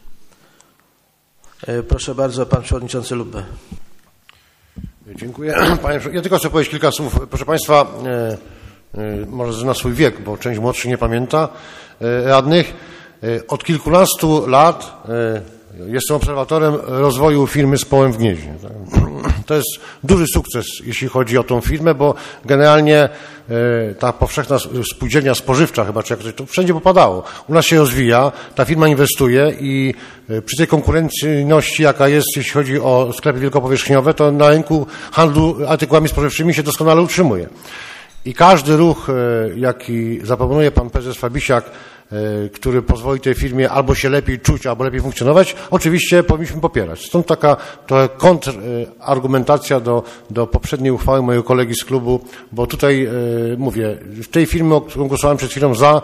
Proszę bardzo, pan przewodniczący Lubbe. Dziękuję. Panie, ja tylko chcę powiedzieć kilka słów. Proszę Państwa, e, e, może na swój wiek, bo część młodszych nie pamięta e, radnych. E, od kilkunastu lat e, jestem obserwatorem rozwoju firmy z połem w Gnieźnie. To jest duży sukces, jeśli chodzi o tą firmę, bo generalnie e, ta powszechna spółdzielnia spożywcza, chyba czy jak to wszędzie popadało, u nas się rozwija, ta firma inwestuje i e, przy tej konkurencyjności, jaka jest, jeśli chodzi o sklepy wielkopowierzchniowe, to na rynku handlu artykułami spożywczymi się doskonale utrzymuje. I każdy ruch, e, jaki zaproponuje pan prezes Fabisiak, który pozwoli tej firmie albo się lepiej czuć, albo lepiej funkcjonować, oczywiście powinniśmy popierać. Stąd taka trochę kontrargumentacja do, do poprzedniej uchwały mojego kolegi z klubu, bo tutaj mówię, w tej firmy, o którą głosowałem przed chwilą za,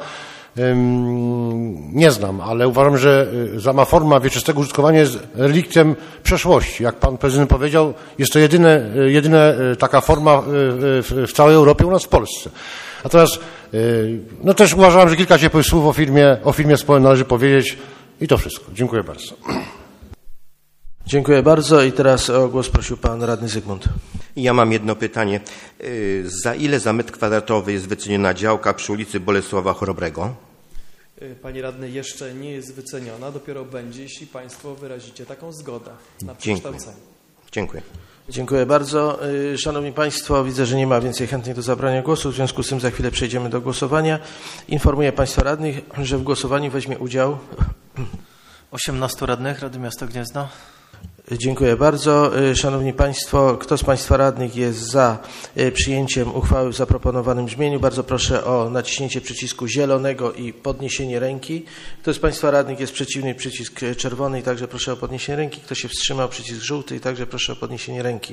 nie znam, ale uważam, że sama forma wieczystego użytkowania jest reliktem przeszłości. Jak pan prezydent powiedział, jest to jedyne, jedyna taka forma w, w całej Europie, u nas w Polsce. Natomiast no też uważałem, że kilka ciepłych słów o firmie, o firmie społem należy powiedzieć i to wszystko. Dziękuję bardzo. Dziękuję bardzo i teraz o głos prosił pan radny Zygmunt. Ja mam jedno pytanie. Za ile za metr kwadratowy jest wyceniona działka przy ulicy Bolesława Chrobrego? Panie radny, jeszcze nie jest wyceniona, dopiero będzie, jeśli państwo wyrazicie taką zgodę na przekształcenie. Dziękuję. Dziękuję bardzo. Szanowni Państwo, widzę, że nie ma więcej chętnych do zabrania głosu, w związku z tym za chwilę przejdziemy do głosowania. Informuję Państwa radnych, że w głosowaniu weźmie udział osiemnastu radnych Rady Miasta Gniezna. Dziękuję bardzo. Szanowni Państwo, kto z Państwa radnych jest za przyjęciem uchwały w zaproponowanym brzmieniu? Bardzo proszę o naciśnięcie przycisku zielonego i podniesienie ręki. Kto z Państwa radnych jest przeciwny, przycisk czerwony i także proszę o podniesienie ręki. Kto się wstrzymał, przycisk żółty i także proszę o podniesienie ręki.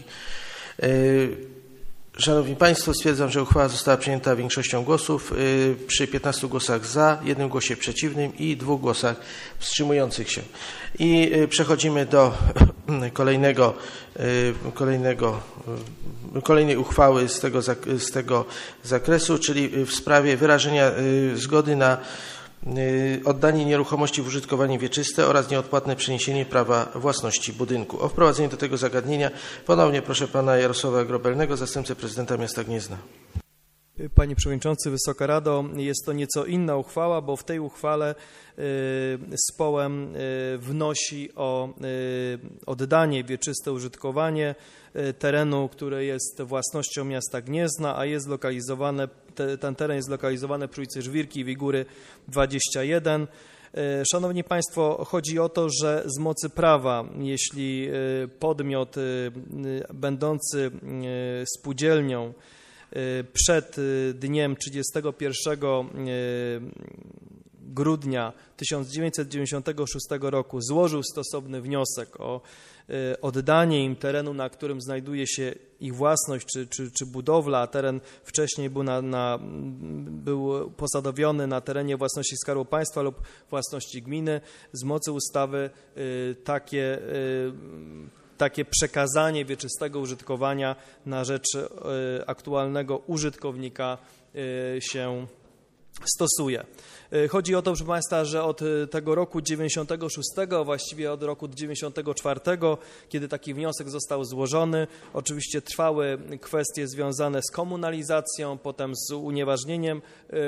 Szanowni Państwo, stwierdzam, że uchwała została przyjęta większością głosów przy piętnastu głosach za, jednym głosie przeciwnym i dwóch głosach wstrzymujących się. I przechodzimy do kolejnego, kolejnego, kolejnej uchwały z tego, z tego zakresu, czyli w sprawie wyrażenia zgody na oddanie nieruchomości w użytkowanie wieczyste oraz nieodpłatne przeniesienie prawa własności budynku. O wprowadzenie do tego zagadnienia ponownie proszę pana Jarosława Grobelnego, zastępcę prezydenta miasta Gniezna. Panie Przewodniczący, Wysoka Rado, jest to nieco inna uchwała, bo w tej uchwale Społem wnosi o oddanie wieczyste użytkowanie terenu, który jest własnością miasta Gniezna, a jest zlokalizowane, ten teren jest zlokalizowany przy ulicy Żwirki i Wigury dwadzieścia jeden. Szanowni Państwo, chodzi o to, że z mocy prawa, jeśli podmiot będący spółdzielnią przed dniem trzydziestego pierwszego grudnia tysiąc dziewięćset dziewięćdziesiątego szóstego roku złożył stosowny wniosek o oddanie im terenu, na którym znajduje się ich własność czy, czy, czy budowla, a teren wcześniej był, na, na, był posadowiony na terenie własności Skarbu Państwa lub własności gminy, z mocy ustawy takie takie przekazanie wieczystego użytkowania na rzecz aktualnego użytkownika się stosuje. Chodzi o to, proszę Państwa, że od tego roku dziewięćdziesiątego szóstego, właściwie od roku dziewięćdziesiątego czwartego, kiedy taki wniosek został złożony, oczywiście trwały kwestie związane z komunalizacją, potem z unieważnieniem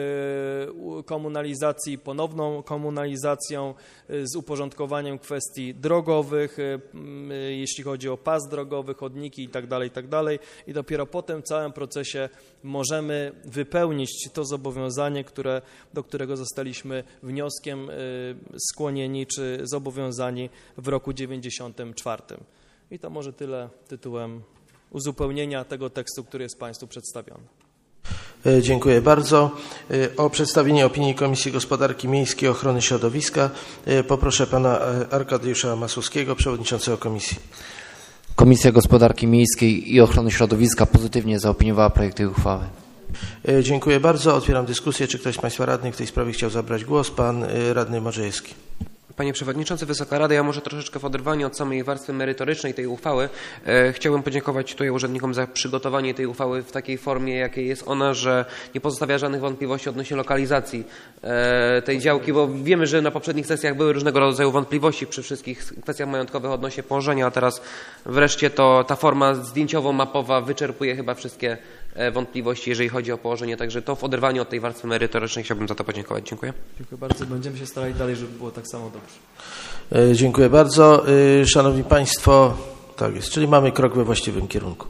komunalizacji, ponowną komunalizacją, z uporządkowaniem kwestii drogowych, jeśli chodzi o pas drogowy, chodniki itd., itd. I dopiero po tym całym procesie możemy wypełnić to zobowiązanie, które, do którego zostaliśmy wnioskiem skłonieni czy zobowiązani w roku dziewięćdziesiątym czwartym. I to może tyle tytułem uzupełnienia tego tekstu, który jest Państwu przedstawiony. Dziękuję bardzo. O przedstawienie opinii Komisji Gospodarki Miejskiej i Ochrony Środowiska poproszę pana Arkadiusza Masłowskiego, przewodniczącego komisji. Komisja Gospodarki Miejskiej i Ochrony Środowiska pozytywnie zaopiniowała projekt tej uchwały. Dziękuję bardzo. Otwieram dyskusję. Czy ktoś z Państwa radnych w tej sprawie chciał zabrać głos? Pan radny Marzejewski. Panie Przewodniczący, Wysoka Rada, ja może troszeczkę w oderwaniu od samej warstwy merytorycznej tej uchwały e, chciałbym podziękować tutaj urzędnikom za przygotowanie tej uchwały w takiej formie, jakiej jest ona, że nie pozostawia żadnych wątpliwości odnośnie lokalizacji e, tej działki, bo wiemy, że na poprzednich sesjach były różnego rodzaju wątpliwości przy wszystkich kwestiach majątkowych odnośnie położenia, a teraz wreszcie to ta forma zdjęciowo-mapowa wyczerpuje chyba wszystkie wątpliwości, jeżeli chodzi o położenie, także to w oderwaniu od tej warstwy merytorycznej chciałbym za to podziękować. Dziękuję. Dziękuję bardzo. Będziemy się starali dalej, żeby było tak samo dobrze. Dziękuję bardzo. Szanowni Państwo, tak jest, czyli mamy krok we właściwym kierunku.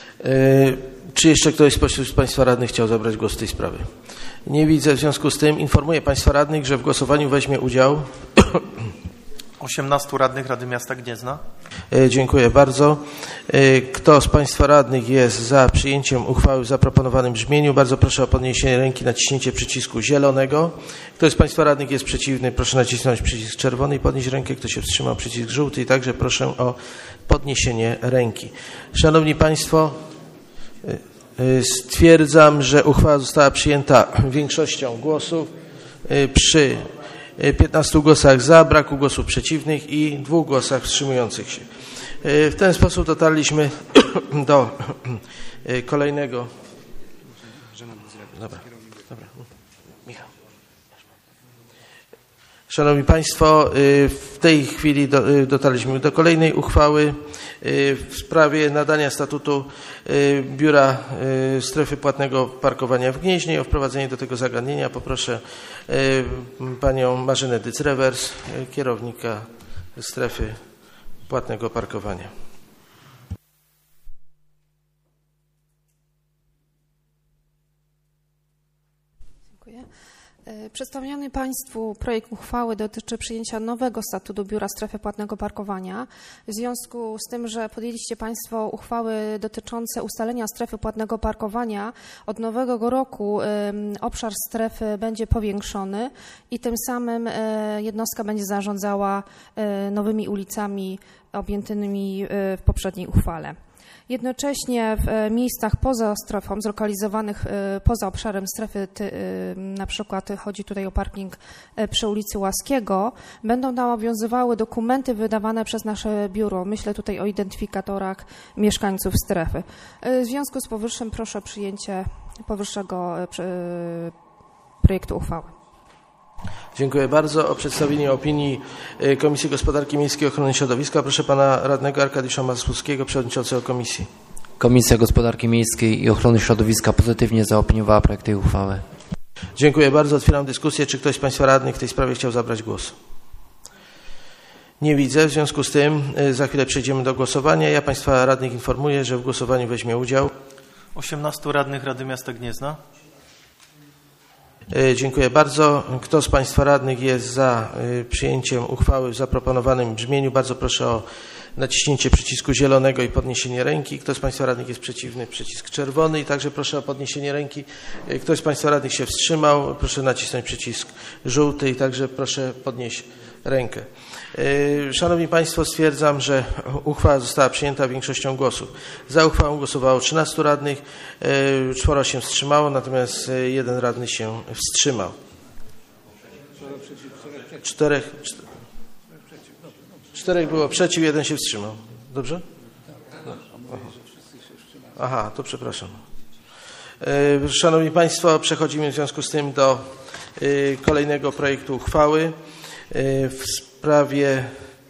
Czy jeszcze ktoś spośród Państwa radnych chciał zabrać głos w tej sprawie? Nie widzę, w związku z tym informuję Państwa radnych, że w głosowaniu weźmie udział osiemnastu radnych Rady Miasta Gniezna. Dziękuję bardzo. Kto z Państwa radnych jest za przyjęciem uchwały w zaproponowanym brzmieniu? Bardzo proszę o podniesienie ręki, naciśnięcie przycisku zielonego. Kto z Państwa radnych jest przeciwny? Proszę nacisnąć przycisk czerwony i podnieść rękę. Kto się wstrzymał? Przycisk żółty i także proszę o podniesienie ręki. Szanowni Państwo, stwierdzam, że uchwała została przyjęta większością głosów przy piętnastu głosach za, braku głosów przeciwnych i dwóch głosach wstrzymujących się. W ten sposób dotarliśmy do kolejnego. Dobra, dobra. Michał. Szanowni Państwo, w tej chwili dotarliśmy do kolejnej uchwały w sprawie nadania statutu Biura Strefy Płatnego Parkowania w Gnieźnie i o wprowadzenie do tego zagadnienia poproszę panią Marzenę Dyc-Rewers, kierownika Strefy Płatnego Parkowania. Dziękuję. Przedstawiony Państwu projekt uchwały dotyczy przyjęcia nowego statutu Biura Strefy Płatnego Parkowania. W związku z tym, że podjęliście Państwo uchwały dotyczące ustalenia strefy płatnego parkowania, od nowego roku obszar strefy będzie powiększony i tym samym jednostka będzie zarządzała nowymi ulicami objętymi w poprzedniej uchwale. Jednocześnie w miejscach poza strefą, zlokalizowanych poza obszarem strefy, na przykład chodzi tutaj o parking przy ulicy Łaskiego, będą nawiązywały dokumenty wydawane przez nasze biuro. Myślę tutaj o identyfikatorach mieszkańców strefy. W związku z powyższym proszę o przyjęcie powyższego projektu uchwały. Dziękuję bardzo. O przedstawienie opinii Komisji Gospodarki Miejskiej i Ochrony Środowiska proszę pana radnego Arkadiusza Masłowskiego, przewodniczącego komisji. Komisja Gospodarki Miejskiej i Ochrony Środowiska pozytywnie zaopiniowała projekt tej uchwały. Dziękuję bardzo. Otwieram dyskusję. Czy ktoś z Państwa radnych w tej sprawie chciał zabrać głos? Nie widzę. W związku z tym za chwilę przejdziemy do głosowania. Ja Państwa radnych informuję, że w głosowaniu weźmie udział osiemnastu radnych Rady Miasta Gniezna. Dziękuję bardzo. Kto z Państwa radnych jest za przyjęciem uchwały w zaproponowanym brzmieniu? Bardzo proszę o naciśnięcie przycisku zielonego i podniesienie ręki. Kto z Państwa radnych jest przeciwny? Przycisk czerwony i także proszę o podniesienie ręki. Ktoś z Państwa radnych się wstrzymał? Proszę nacisnąć przycisk żółty i także proszę podnieść rękę. Szanowni Państwo, stwierdzam, że uchwała została przyjęta większością głosów. Za uchwałą głosowało trzynastu radnych, czworo się wstrzymało, natomiast jeden radny się wstrzymał. Czterech, czterech było przeciw, jeden się wstrzymał. Dobrze? Aha, to przepraszam. Szanowni Państwo, przechodzimy w związku z tym do kolejnego projektu uchwały w sprawie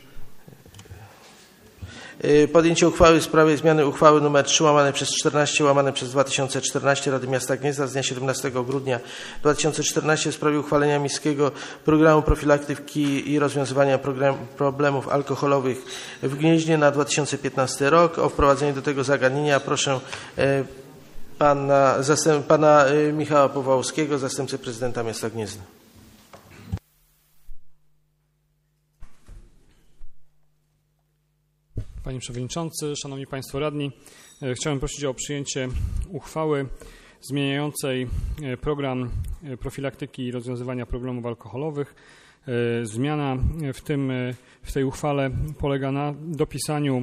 podjęcie uchwały w sprawie zmiany uchwały nr trzy łamane przez czternaście łamane przez dwa tysiące czternaście Rady Miasta Gniezna z dnia siedemnastego grudnia dwa tysiące czternastego w sprawie uchwalenia miejskiego programu profilaktyki i rozwiązywania program, problemów alkoholowych w Gnieźnie na dwa tysiące piętnasty rok. O wprowadzenie do tego zagadnienia proszę pana, zastęp, pana Michała Powałowskiego, zastępcę prezydenta miasta Gniezna. Panie Przewodniczący, Szanowni Państwo Radni, chciałem prosić o przyjęcie uchwały zmieniającej program profilaktyki i rozwiązywania problemów alkoholowych. Zmiana w, tym, w tej uchwale polega na dopisaniu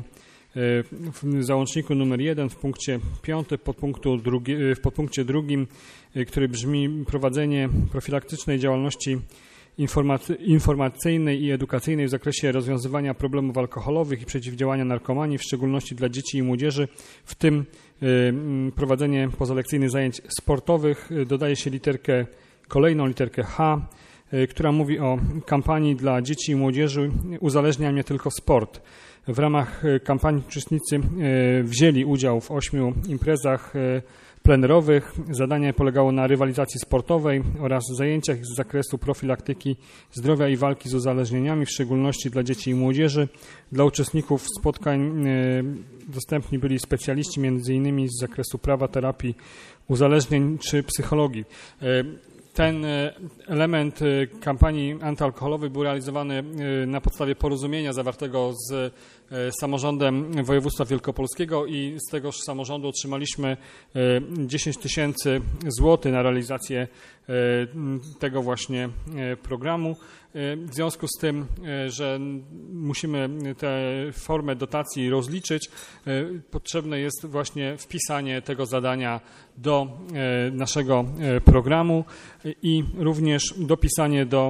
w załączniku numer jeden w punkcie piątym podpunktu drugi, w podpunkcie drugim, który brzmi: prowadzenie profilaktycznej działalności informacyjnej i edukacyjnej w zakresie rozwiązywania problemów alkoholowych i przeciwdziałania narkomanii, w szczególności dla dzieci i młodzieży, w tym prowadzenie pozalekcyjnych zajęć sportowych. Dodaje się literkę, kolejną literkę H, która mówi o kampanii dla dzieci i młodzieży Uzależnia mnie tylko sport. W ramach kampanii uczestnicy wzięli udział w ośmiu imprezach plenerowych. Zadanie polegało na rywalizacji sportowej oraz zajęciach z zakresu profilaktyki zdrowia i walki z uzależnieniami, w szczególności dla dzieci i młodzieży. Dla uczestników spotkań dostępni byli specjaliści między innymi z zakresu prawa, terapii uzależnień czy psychologii. Ten element kampanii antyalkoholowej był realizowany na podstawie porozumienia zawartego z samorządem województwa wielkopolskiego i z tegoż samorządu otrzymaliśmy dziesięć tysięcy złotych na realizację tego właśnie programu. W związku z tym, że musimy tę formę dotacji rozliczyć, potrzebne jest właśnie wpisanie tego zadania do naszego programu i również dopisanie do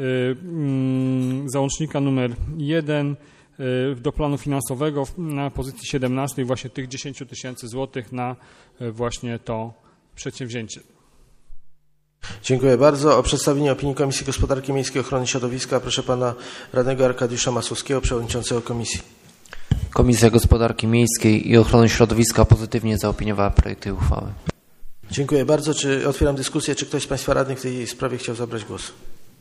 załącznika numer jeden do planu finansowego na pozycji siedemnastej właśnie tych dziesięć tysięcy złotych na właśnie to przedsięwzięcie. Dziękuję bardzo. O przedstawienie opinii Komisji Gospodarki Miejskiej i Ochrony Środowiska proszę pana radnego Arkadiusza Masłowskiego, przewodniczącego komisji. Komisja Gospodarki Miejskiej i Ochrony Środowiska pozytywnie zaopiniowała projekt tej uchwały. Dziękuję bardzo. Czy otwieram dyskusję. Czy ktoś z Państwa radnych w tej sprawie chciał zabrać głos?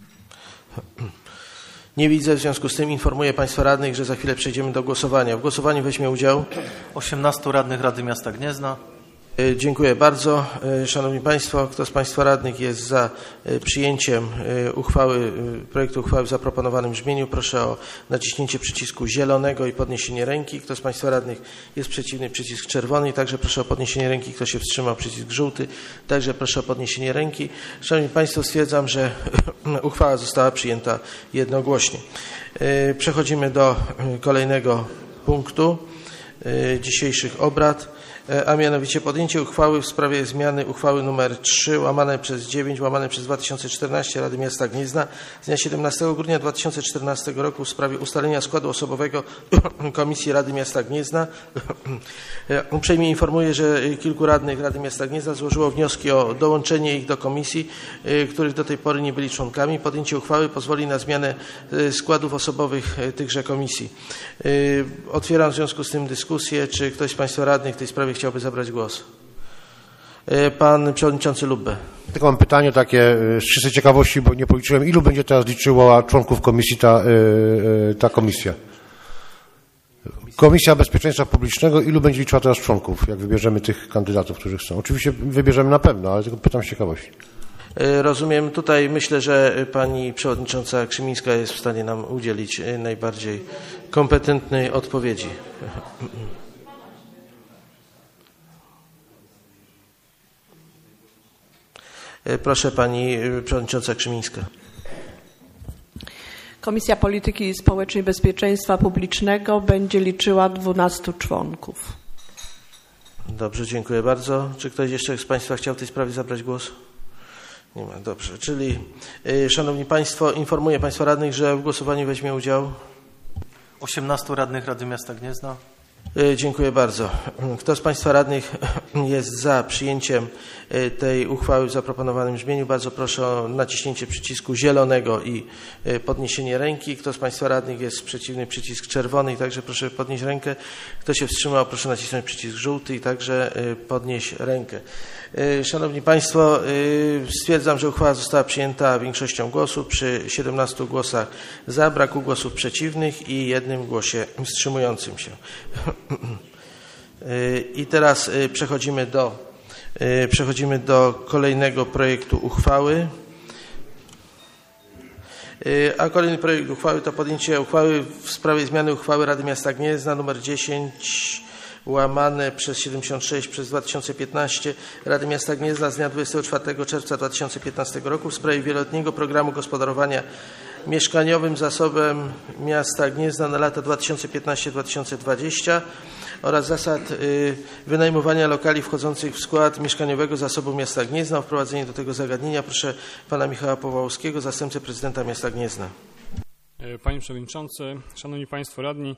Nie widzę. W związku z tym informuję Państwa radnych, że za chwilę przejdziemy do głosowania. W głosowaniu weźmie udział osiemnastu radnych Rady Miasta Gniezna. Dziękuję bardzo. Szanowni Państwo, kto z Państwa radnych jest za przyjęciem uchwały, projektu uchwały w zaproponowanym brzmieniu, proszę o naciśnięcie przycisku zielonego i podniesienie ręki. Kto z Państwa radnych jest przeciwny, przycisk czerwony. Także proszę o podniesienie ręki. Kto się wstrzymał, przycisk żółty. Także proszę o podniesienie ręki. Szanowni Państwo, stwierdzam, że uchwała została przyjęta jednogłośnie. Przechodzimy do kolejnego punktu dzisiejszych obrad, a mianowicie podjęcie uchwały w sprawie zmiany uchwały nr trzy łamane przez dziewięć łamane przez dwa tysiące czternaście Rady Miasta Gniezna z dnia siedemnastego grudnia dwa tysiące czternastego roku w sprawie ustalenia składu osobowego Komisji Rady Miasta Gniezna. Uprzejmie informuję, że kilku radnych Rady Miasta Gniezna złożyło wnioski o dołączenie ich do komisji, których do tej pory nie byli członkami. Podjęcie uchwały pozwoli na zmianę składów osobowych tychże komisji. Otwieram w związku z tym dyskusję. Czy ktoś z Państwa radnych w tej sprawie chciałby zabrać głos? Pan przewodniczący Lubbe. Tylko mam pytanie takie z czystej ciekawości, bo nie policzyłem, ilu będzie teraz liczyła członków komisji ta, ta komisja? Komisja Bezpieczeństwa Publicznego, ilu będzie liczyła teraz członków, jak wybierzemy tych kandydatów, którzy chcą? Oczywiście wybierzemy na pewno, ale tylko pytam z ciekawości. Rozumiem. Tutaj myślę, że pani przewodnicząca Krzymińska jest w stanie nam udzielić najbardziej kompetentnej odpowiedzi. Proszę pani przewodnicząca Krzymińska. Komisja Polityki Społecznej i Bezpieczeństwa Publicznego będzie liczyła dwunastu członków. Dobrze, dziękuję bardzo. Czy ktoś jeszcze z państwa chciał w tej sprawie zabrać głos? Nie ma, dobrze. Czyli, yy, szanowni państwo, informuję państwa radnych, że w głosowaniu weźmie udział osiemnastu radnych Rady Miasta Gniezna. Yy, dziękuję bardzo. Kto z państwa radnych jest za przyjęciem yy, tej uchwały w zaproponowanym brzmieniu? Bardzo proszę o naciśnięcie przycisku zielonego i yy, podniesienie ręki. Kto z państwa radnych jest przeciwny, przycisk czerwony i także proszę podnieść rękę. Kto się wstrzymał, proszę nacisnąć przycisk żółty i także yy, podnieść rękę. Szanowni Państwo, stwierdzam, że uchwała została przyjęta większością głosów przy siedemnastu głosach za, braku głosów przeciwnych i jednym głosie wstrzymującym się. I teraz przechodzimy do, przechodzimy do kolejnego projektu uchwały. A kolejny projekt uchwały to podjęcie uchwały w sprawie zmiany uchwały Rady Miasta Gniezna nr dziesięć łamane przez siedemdziesiąt sześć przez dwa tysiące piętnaście Rady Miasta Gniezna z dnia dwudziestego czwartego czerwca dwa tysiące piętnastego roku w sprawie wieloletniego programu gospodarowania mieszkaniowym zasobem miasta Gniezna na lata dwa tysiące piętnaście do dwa tysiące dwudziestego oraz zasad wynajmowania lokali wchodzących w skład mieszkaniowego zasobu miasta Gniezna. O wprowadzenie do tego zagadnienia proszę pana Michała Powałowskiego, zastępcę prezydenta miasta Gniezna. Panie Przewodniczący, Szanowni Państwo Radni,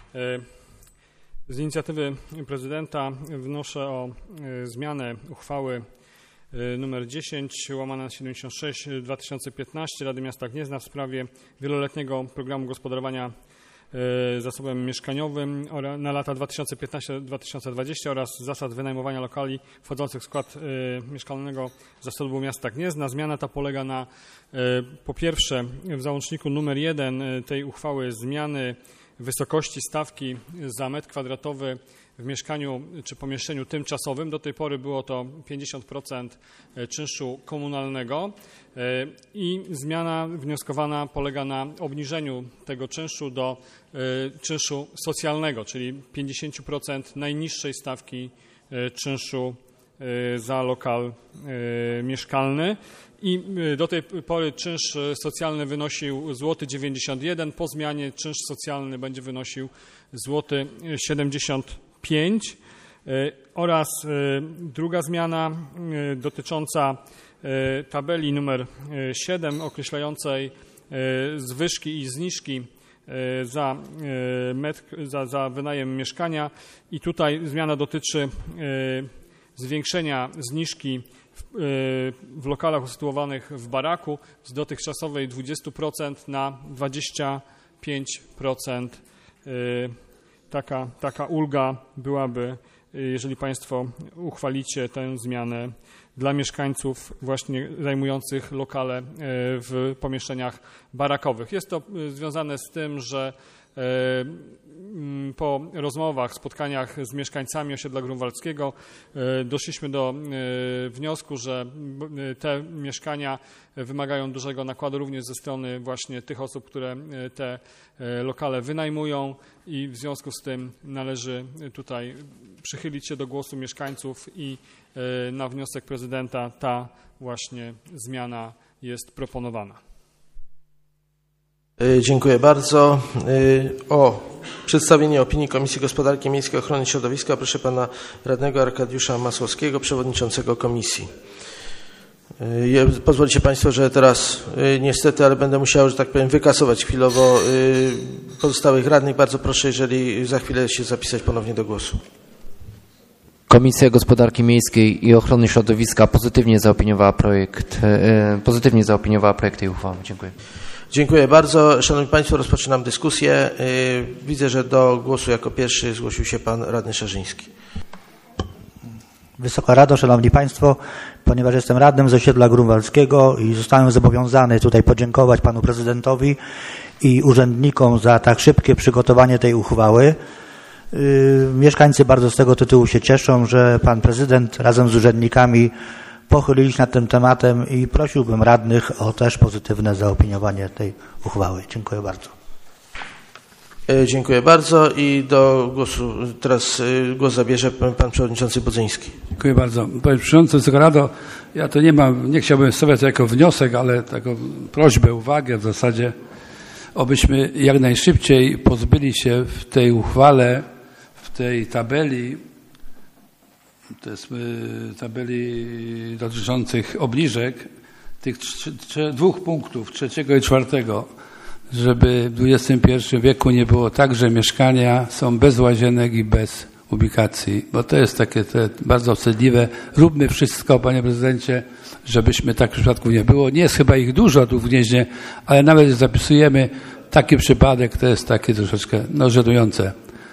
z inicjatywy prezydenta wnoszę o zmianę uchwały nr dziesięć łamane siedemdziesiąt sześć dwa tysiące piętnaście Rady Miasta Gniezna w sprawie wieloletniego programu gospodarowania zasobem mieszkaniowym na lata dwa tysiące piętnaście do dwa tysiące dwudziestego oraz zasad wynajmowania lokali wchodzących w skład mieszkalnego zasobu miasta Gniezna. Zmiana ta polega na, po pierwsze, w załączniku numer jeden tej uchwały zmiany wysokości stawki za metr kwadratowy w mieszkaniu czy pomieszczeniu tymczasowym. Do tej pory było to pięćdziesiąt procent czynszu komunalnego i zmiana wnioskowana polega na obniżeniu tego czynszu do czynszu socjalnego, czyli pięćdziesiąt procent najniższej stawki czynszu za lokal mieszkalny. I do tej pory czynsz socjalny wynosił złoty dziewięćdziesiąt jeden, po zmianie czynsz socjalny będzie wynosił złoty siedemdziesiąt pięć oraz druga zmiana dotycząca tabeli numer siedem określającej zwyżki i zniżki za, metr, za, za wynajem mieszkania i tutaj zmiana dotyczy zwiększenia zniżki w, w lokalach usytuowanych w baraku z dotychczasowej dwadzieścia procent na dwadzieścia pięć procent. Taka, taka ulga byłaby, jeżeli Państwo uchwalicie tę zmianę dla mieszkańców właśnie zajmujących lokale w pomieszczeniach barakowych. Jest to związane z tym, że po rozmowach, spotkaniach z mieszkańcami osiedla Grunwaldzkiego doszliśmy do wniosku, że te mieszkania wymagają dużego nakładu również ze strony właśnie tych osób, które te lokale wynajmują i w związku z tym należy tutaj przychylić się do głosu mieszkańców i na wniosek prezydenta ta właśnie zmiana jest proponowana. Dziękuję bardzo. O przedstawienie opinii Komisji Gospodarki Miejskiej i Ochrony Środowiska proszę pana radnego Arkadiusza Masłowskiego, przewodniczącego komisji. Pozwolicie Państwo, że teraz niestety, ale będę musiał, że tak powiem, wykasować chwilowo pozostałych radnych. Bardzo proszę, jeżeli za chwilę się zapisać ponownie do głosu. Komisja Gospodarki Miejskiej i Ochrony Środowiska pozytywnie zaopiniowała projekt, pozytywnie zaopiniowała projekt tej uchwały. Dziękuję. Dziękuję bardzo. Szanowni Państwo, rozpoczynam dyskusję. Widzę, że do głosu jako pierwszy zgłosił się pan radny Szarzyński. Wysoka Rado, Szanowni Państwo, ponieważ jestem radnym z osiedla grunwaldzkiego i zostałem zobowiązany tutaj podziękować panu prezydentowi i urzędnikom za tak szybkie przygotowanie tej uchwały. Yy, mieszkańcy bardzo z tego tytułu się cieszą, że pan prezydent razem z urzędnikami pochylili się nad tym tematem i prosiłbym radnych o też pozytywne zaopiniowanie tej uchwały. Dziękuję bardzo. Dziękuję bardzo i do głosu teraz głos zabierze pan przewodniczący Budzyński. Dziękuję bardzo. Panie przewodniczący, Wysoka Rado, ja to nie mam, nie chciałbym stawiać to jako wniosek, ale taką prośbę, uwagę w zasadzie, abyśmy jak najszybciej pozbyli się w tej uchwale, w tej tabeli, to jest tabeli dotyczących obniżek, tych trzy, trzy, dwóch punktów, trzeciego i czwartego, żeby w dwudziestym pierwszym wieku nie było tak, że mieszkania są bez łazienek i bez ubikacji, bo to jest takie te bardzo wstydliwe. Róbmy wszystko, panie prezydencie, żebyśmy takich przypadków nie było. Nie jest chyba ich dużo tu w Gnieźnie, ale nawet zapisujemy taki przypadek, to jest takie troszeczkę no, żenujące.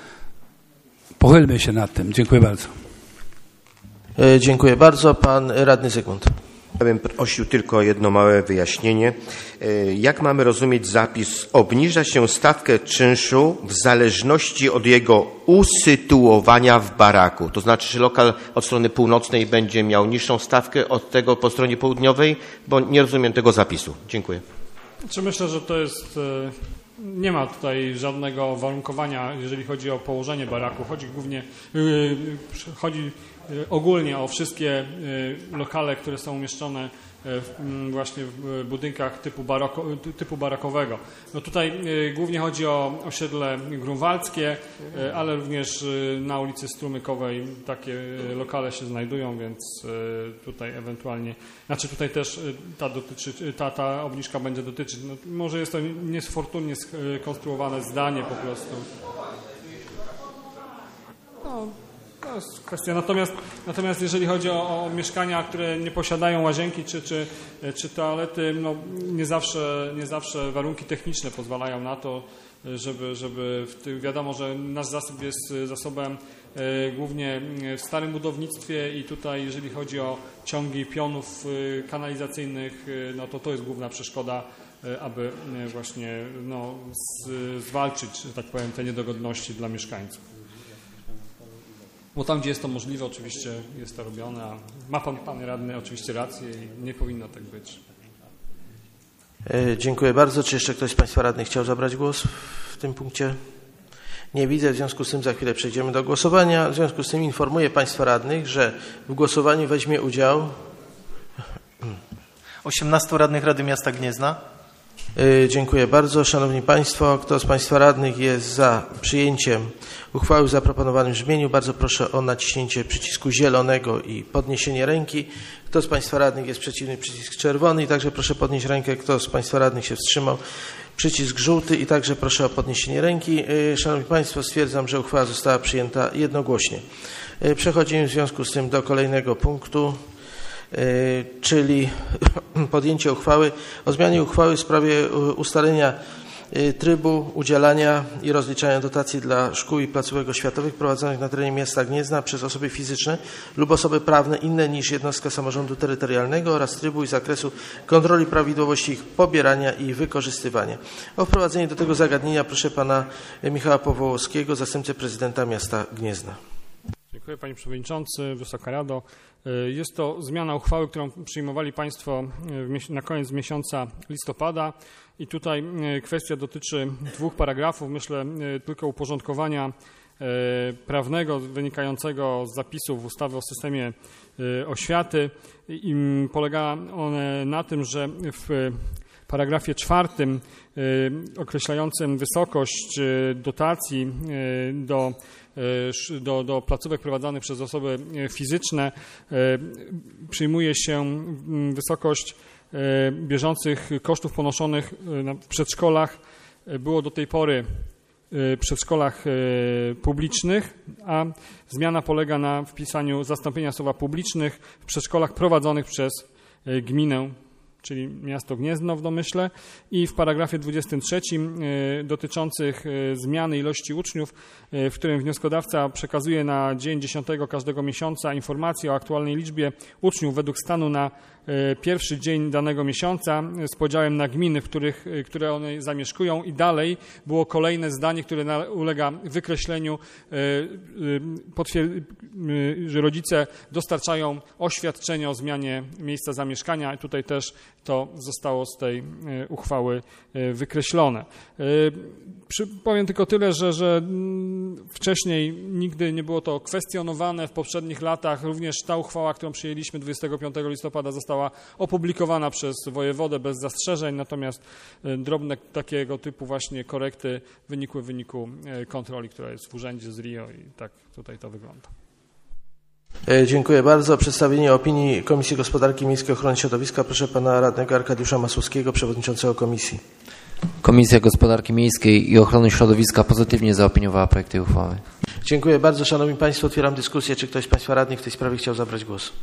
Pochylmy się nad tym. Dziękuję bardzo. Dziękuję bardzo. Pan radny Zygmunt. Ja bym prosił tylko o jedno małe wyjaśnienie. Jak mamy rozumieć zapis? Obniża się stawkę czynszu w zależności od jego usytuowania w baraku. To znaczy, że lokal od strony północnej będzie miał niższą stawkę od tego po stronie południowej? Bo nie rozumiem tego zapisu. Dziękuję. Czy myślę, że to jest... Nie ma tutaj żadnego warunkowania, jeżeli chodzi o położenie baraku. Chodzi głównie... Chodzi ogólnie o wszystkie lokale, które są umieszczone właśnie w budynkach typu, baroko, typu barakowego. No tutaj głównie chodzi o osiedle grunwaldzkie, ale również na ulicy Strumykowej takie lokale się znajdują, więc tutaj ewentualnie, znaczy tutaj też ta, dotyczy, ta, ta obniżka będzie dotyczyć, no może jest to niefortunnie skonstruowane zdanie po prostu. No. To jest kwestia. Natomiast, natomiast jeżeli chodzi o, o mieszkania, które nie posiadają łazienki czy, czy, czy toalety, no nie zawsze, nie zawsze warunki techniczne pozwalają na to, żeby, żeby w tym, wiadomo, że nasz zasób jest zasobem e, głównie w starym budownictwie i tutaj jeżeli chodzi o ciągi pionów e, kanalizacyjnych, e, no to to jest główna przeszkoda, e, aby e, właśnie no, z, zwalczyć, że tak powiem, te niedogodności dla mieszkańców. Bo tam, gdzie jest to możliwe, oczywiście jest to robione, a ma pan, pan radny oczywiście rację i nie powinno tak być. Dziękuję bardzo. Czy jeszcze ktoś z państwa radnych chciał zabrać głos w tym punkcie? Nie widzę, w związku z tym za chwilę przejdziemy do głosowania. W związku z tym informuję państwa radnych, że w głosowaniu weźmie udział osiemnastu radnych Rady Miasta Gniezna. Dziękuję bardzo. Szanowni Państwo, kto z Państwa radnych jest za przyjęciem uchwały w zaproponowanym brzmieniu, bardzo proszę o naciśnięcie przycisku zielonego i podniesienie ręki. Kto z Państwa radnych jest przeciwny, przycisk czerwony i także proszę podnieść rękę. Kto z Państwa radnych się wstrzymał, przycisk żółty i także proszę o podniesienie ręki. Szanowni Państwo, stwierdzam, że uchwała została przyjęta jednogłośnie. Przechodzimy w związku z tym do kolejnego punktu, czyli podjęcie uchwały o zmianie uchwały w sprawie ustalenia trybu udzielania i rozliczania dotacji dla szkół i placówek oświatowych prowadzonych na terenie miasta Gniezna przez osoby fizyczne lub osoby prawne inne niż jednostka samorządu terytorialnego oraz trybu i zakresu kontroli prawidłowości ich pobierania i wykorzystywania. O wprowadzenie do tego zagadnienia proszę pana Michała Powłołowskiego, zastępcę prezydenta miasta Gniezna. Dziękuję panie przewodniczący, Wysoka Rado. Jest to zmiana uchwały, którą przyjmowali państwo na koniec miesiąca listopada i tutaj kwestia dotyczy dwóch paragrafów, myślę tylko uporządkowania prawnego wynikającego z zapisów ustawy o systemie oświaty i polega one na tym, że w paragrafie czwartym określającym wysokość dotacji do Do, do placówek prowadzonych przez osoby fizyczne przyjmuje się wysokość bieżących kosztów ponoszonych w przedszkolach. Było do tej pory w przedszkolach publicznych, a zmiana polega na wpisaniu zastąpienia słowa publicznych w przedszkolach prowadzonych przez gminę czyli miasto Gniezno w domyśle, i w paragrafie dwudziestym trzecim dotyczących zmiany ilości uczniów, w którym wnioskodawca przekazuje na dzień dziesiątego każdego miesiąca informację o aktualnej liczbie uczniów według stanu na pierwszy dzień danego miesiąca z podziałem na gminy, w których, które one zamieszkują, i dalej było kolejne zdanie, które ulega wykreśleniu, że rodzice dostarczają oświadczenie o zmianie miejsca zamieszkania. Tutaj też to zostało z tej uchwały wykreślone. Powiem tylko tyle, że, że wcześniej nigdy nie było to kwestionowane. W poprzednich latach również ta uchwała, którą przyjęliśmy dwudziestego piątego listopada, została opublikowana przez wojewodę bez zastrzeżeń, natomiast drobne takiego typu właśnie korekty wynikły w wyniku kontroli, która jest w urzędzie z R I O, i tak tutaj to wygląda. Dziękuję bardzo. Przedstawienie opinii Komisji Gospodarki Miejskiej i Ochrony Środowiska. Proszę pana radnego Arkadiusza Masłowskiego, przewodniczącego komisji. Komisja Gospodarki Miejskiej i Ochrony Środowiska pozytywnie zaopiniowała projekt tej uchwały. Dziękuję bardzo. Szanowni Państwo, otwieram dyskusję. Czy ktoś z Państwa radnych w tej sprawie chciał zabrać głos?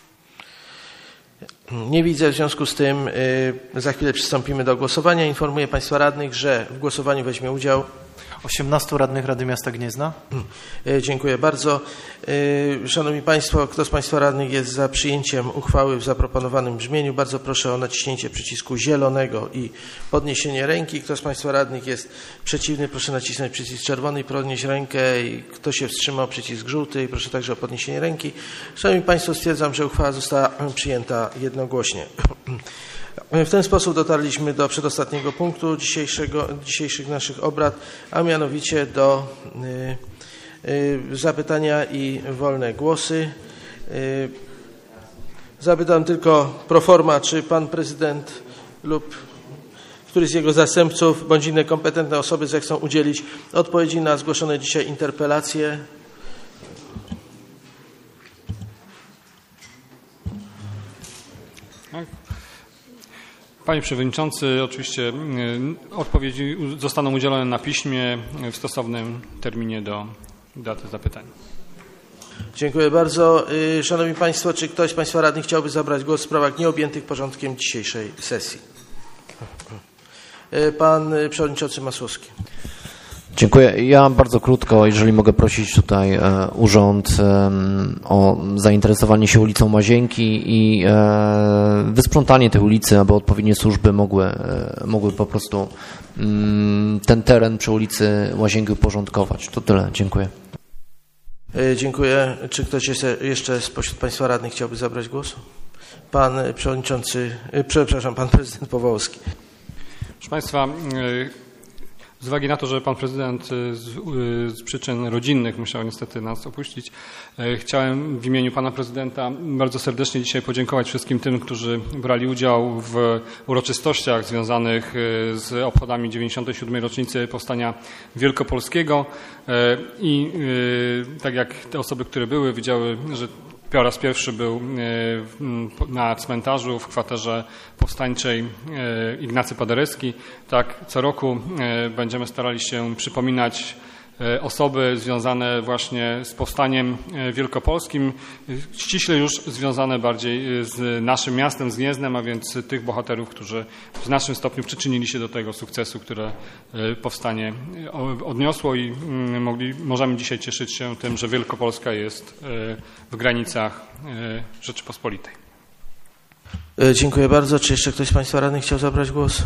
Nie widzę, w związku z tym y, za chwilę przystąpimy do głosowania. Informuję Państwa radnych, że w głosowaniu weźmie udział osiemnastu radnych Rady Miasta Gniezna. Dziękuję bardzo. Szanowni Państwo, kto z Państwa radnych jest za przyjęciem uchwały w zaproponowanym brzmieniu? Bardzo proszę o naciśnięcie przycisku zielonego i podniesienie ręki. Kto z Państwa radnych jest przeciwny, proszę nacisnąć przycisk czerwony i podnieść rękę. I kto się wstrzymał, przycisk żółty. Proszę także o podniesienie ręki. Szanowni Państwo, stwierdzam, że uchwała została przyjęta jednogłośnie. W ten sposób dotarliśmy do przedostatniego punktu dzisiejszego, dzisiejszych naszych obrad, a mianowicie do y, y, zapytania i wolne głosy. Y, zapytam tylko pro forma, czy pan prezydent lub któryś z jego zastępców bądź inne kompetentne osoby zechcą udzielić odpowiedzi na zgłoszone dzisiaj interpelacje. Panie Przewodniczący, oczywiście odpowiedzi zostaną udzielone na piśmie w stosownym terminie do daty zapytań. Dziękuję bardzo. Szanowni Państwo, czy ktoś z Państwa radnych chciałby zabrać głos w sprawach nieobjętych porządkiem dzisiejszej sesji? Pan Przewodniczący Masłowski. Dziękuję. Ja bardzo krótko, jeżeli mogę prosić tutaj e, urząd e, o zainteresowanie się ulicą Mazienki i e, wysprzątanie tej ulicy, aby odpowiednie służby mogły, e, mogły po prostu m, ten teren przy ulicy Łazienki uporządkować. To tyle. Dziękuję. Dziękuję. Czy ktoś jeszcze spośród Państwa radnych chciałby zabrać głos? Pan Przewodniczący, przepraszam, Pan Prezydent Powałowski. Proszę Państwa, z uwagi na to, że pan prezydent z, z przyczyn rodzinnych musiał niestety nas opuścić, chciałem w imieniu pana prezydenta bardzo serdecznie dzisiaj podziękować wszystkim tym, którzy brali udział w uroczystościach związanych z obchodami dziewięćdziesiątej siódmej rocznicy Powstania Wielkopolskiego. I tak jak te osoby, które były, widziały, że po raz pierwszy był na cmentarzu w kwaterze powstańczej Ignacy Paderewski. Tak, co roku będziemy starali się przypominać osoby związane właśnie z powstaniem wielkopolskim, ściśle już związane bardziej z naszym miastem, z Gnieznem, a więc tych bohaterów, którzy w znacznym stopniu przyczynili się do tego sukcesu, które powstanie odniosło, i mogli, możemy dzisiaj cieszyć się tym, że Wielkopolska jest w granicach Rzeczypospolitej. Dziękuję bardzo. Czy jeszcze ktoś z Państwa radnych chciał zabrać głos?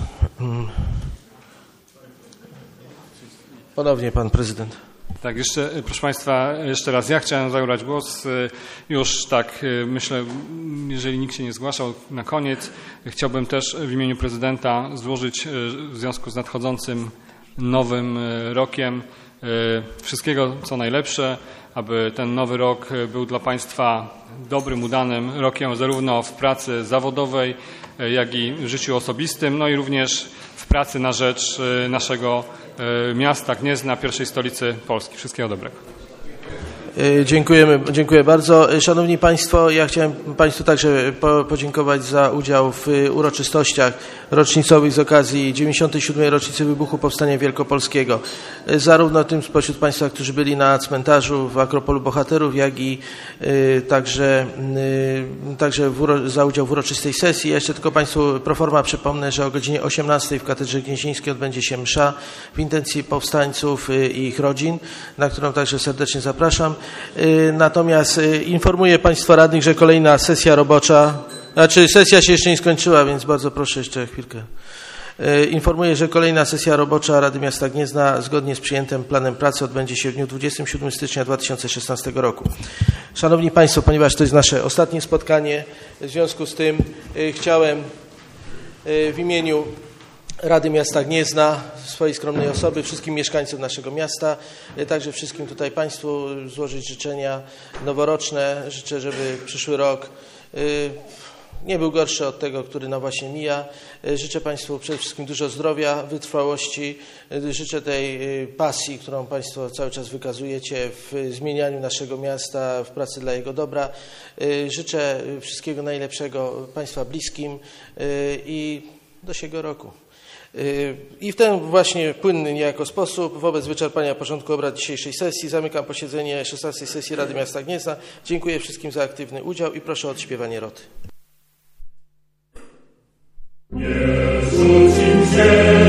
Ponownie pan prezydent. Tak, jeszcze, proszę Państwa, jeszcze raz ja chciałem zabrać głos. Już tak myślę, jeżeli nikt się nie zgłaszał, na koniec chciałbym też w imieniu prezydenta złożyć w związku z nadchodzącym nowym rokiem wszystkiego co najlepsze, aby ten nowy rok był dla Państwa dobrym, udanym rokiem zarówno w pracy zawodowej, jak i w życiu osobistym, no i również w pracy na rzecz naszego miasta Gniezna, pierwszej stolicy Polski. Wszystkiego dobrego. Dziękujemy, dziękuję bardzo. Szanowni Państwo, ja chciałem Państwu także po, podziękować za udział w uroczystościach rocznicowych z okazji dziewięćdziesiątej siódmej rocznicy wybuchu Powstania Wielkopolskiego. Zarówno tym spośród Państwa, którzy byli na cmentarzu w Akropolu Bohaterów, jak i y, także, y, także w, za udział w uroczystej sesji. Ja jeszcze tylko Państwu pro forma przypomnę, że o godzinie osiemnastej w Katedrze Gnieźnieńskiej odbędzie się msza w intencji powstańców y, i ich rodzin, na którą także serdecznie zapraszam. Natomiast informuję Państwa radnych, że kolejna sesja robocza, znaczy sesja się jeszcze nie skończyła, więc bardzo proszę jeszcze chwilkę. Informuję, że kolejna sesja robocza Rady Miasta Gniezna zgodnie z przyjętym planem pracy odbędzie się w dniu dwudziestego siódmego stycznia dwa tysiące szesnastego roku. Szanowni Państwo, ponieważ to jest nasze ostatnie spotkanie, w związku z tym chciałem w imieniu Rady Miasta Gniezna, swojej skromnej osoby, wszystkim mieszkańcom naszego miasta, także wszystkim tutaj Państwu złożyć życzenia noworoczne. Życzę, żeby przyszły rok nie był gorszy od tego, który nam właśnie mija. Życzę Państwu przede wszystkim dużo zdrowia, wytrwałości. Życzę tej pasji, którą Państwo cały czas wykazujecie w zmienianiu naszego miasta, w pracy dla jego dobra. Życzę wszystkiego najlepszego Państwa bliskim i do siego roku. I w ten właśnie płynny niejako sposób, wobec wyczerpania porządku obrad dzisiejszej sesji, zamykam posiedzenie szesnastej sesji Rady Miasta Gniezna. Dziękuję wszystkim za aktywny udział i proszę o odśpiewanie roty. Nie rzucim się.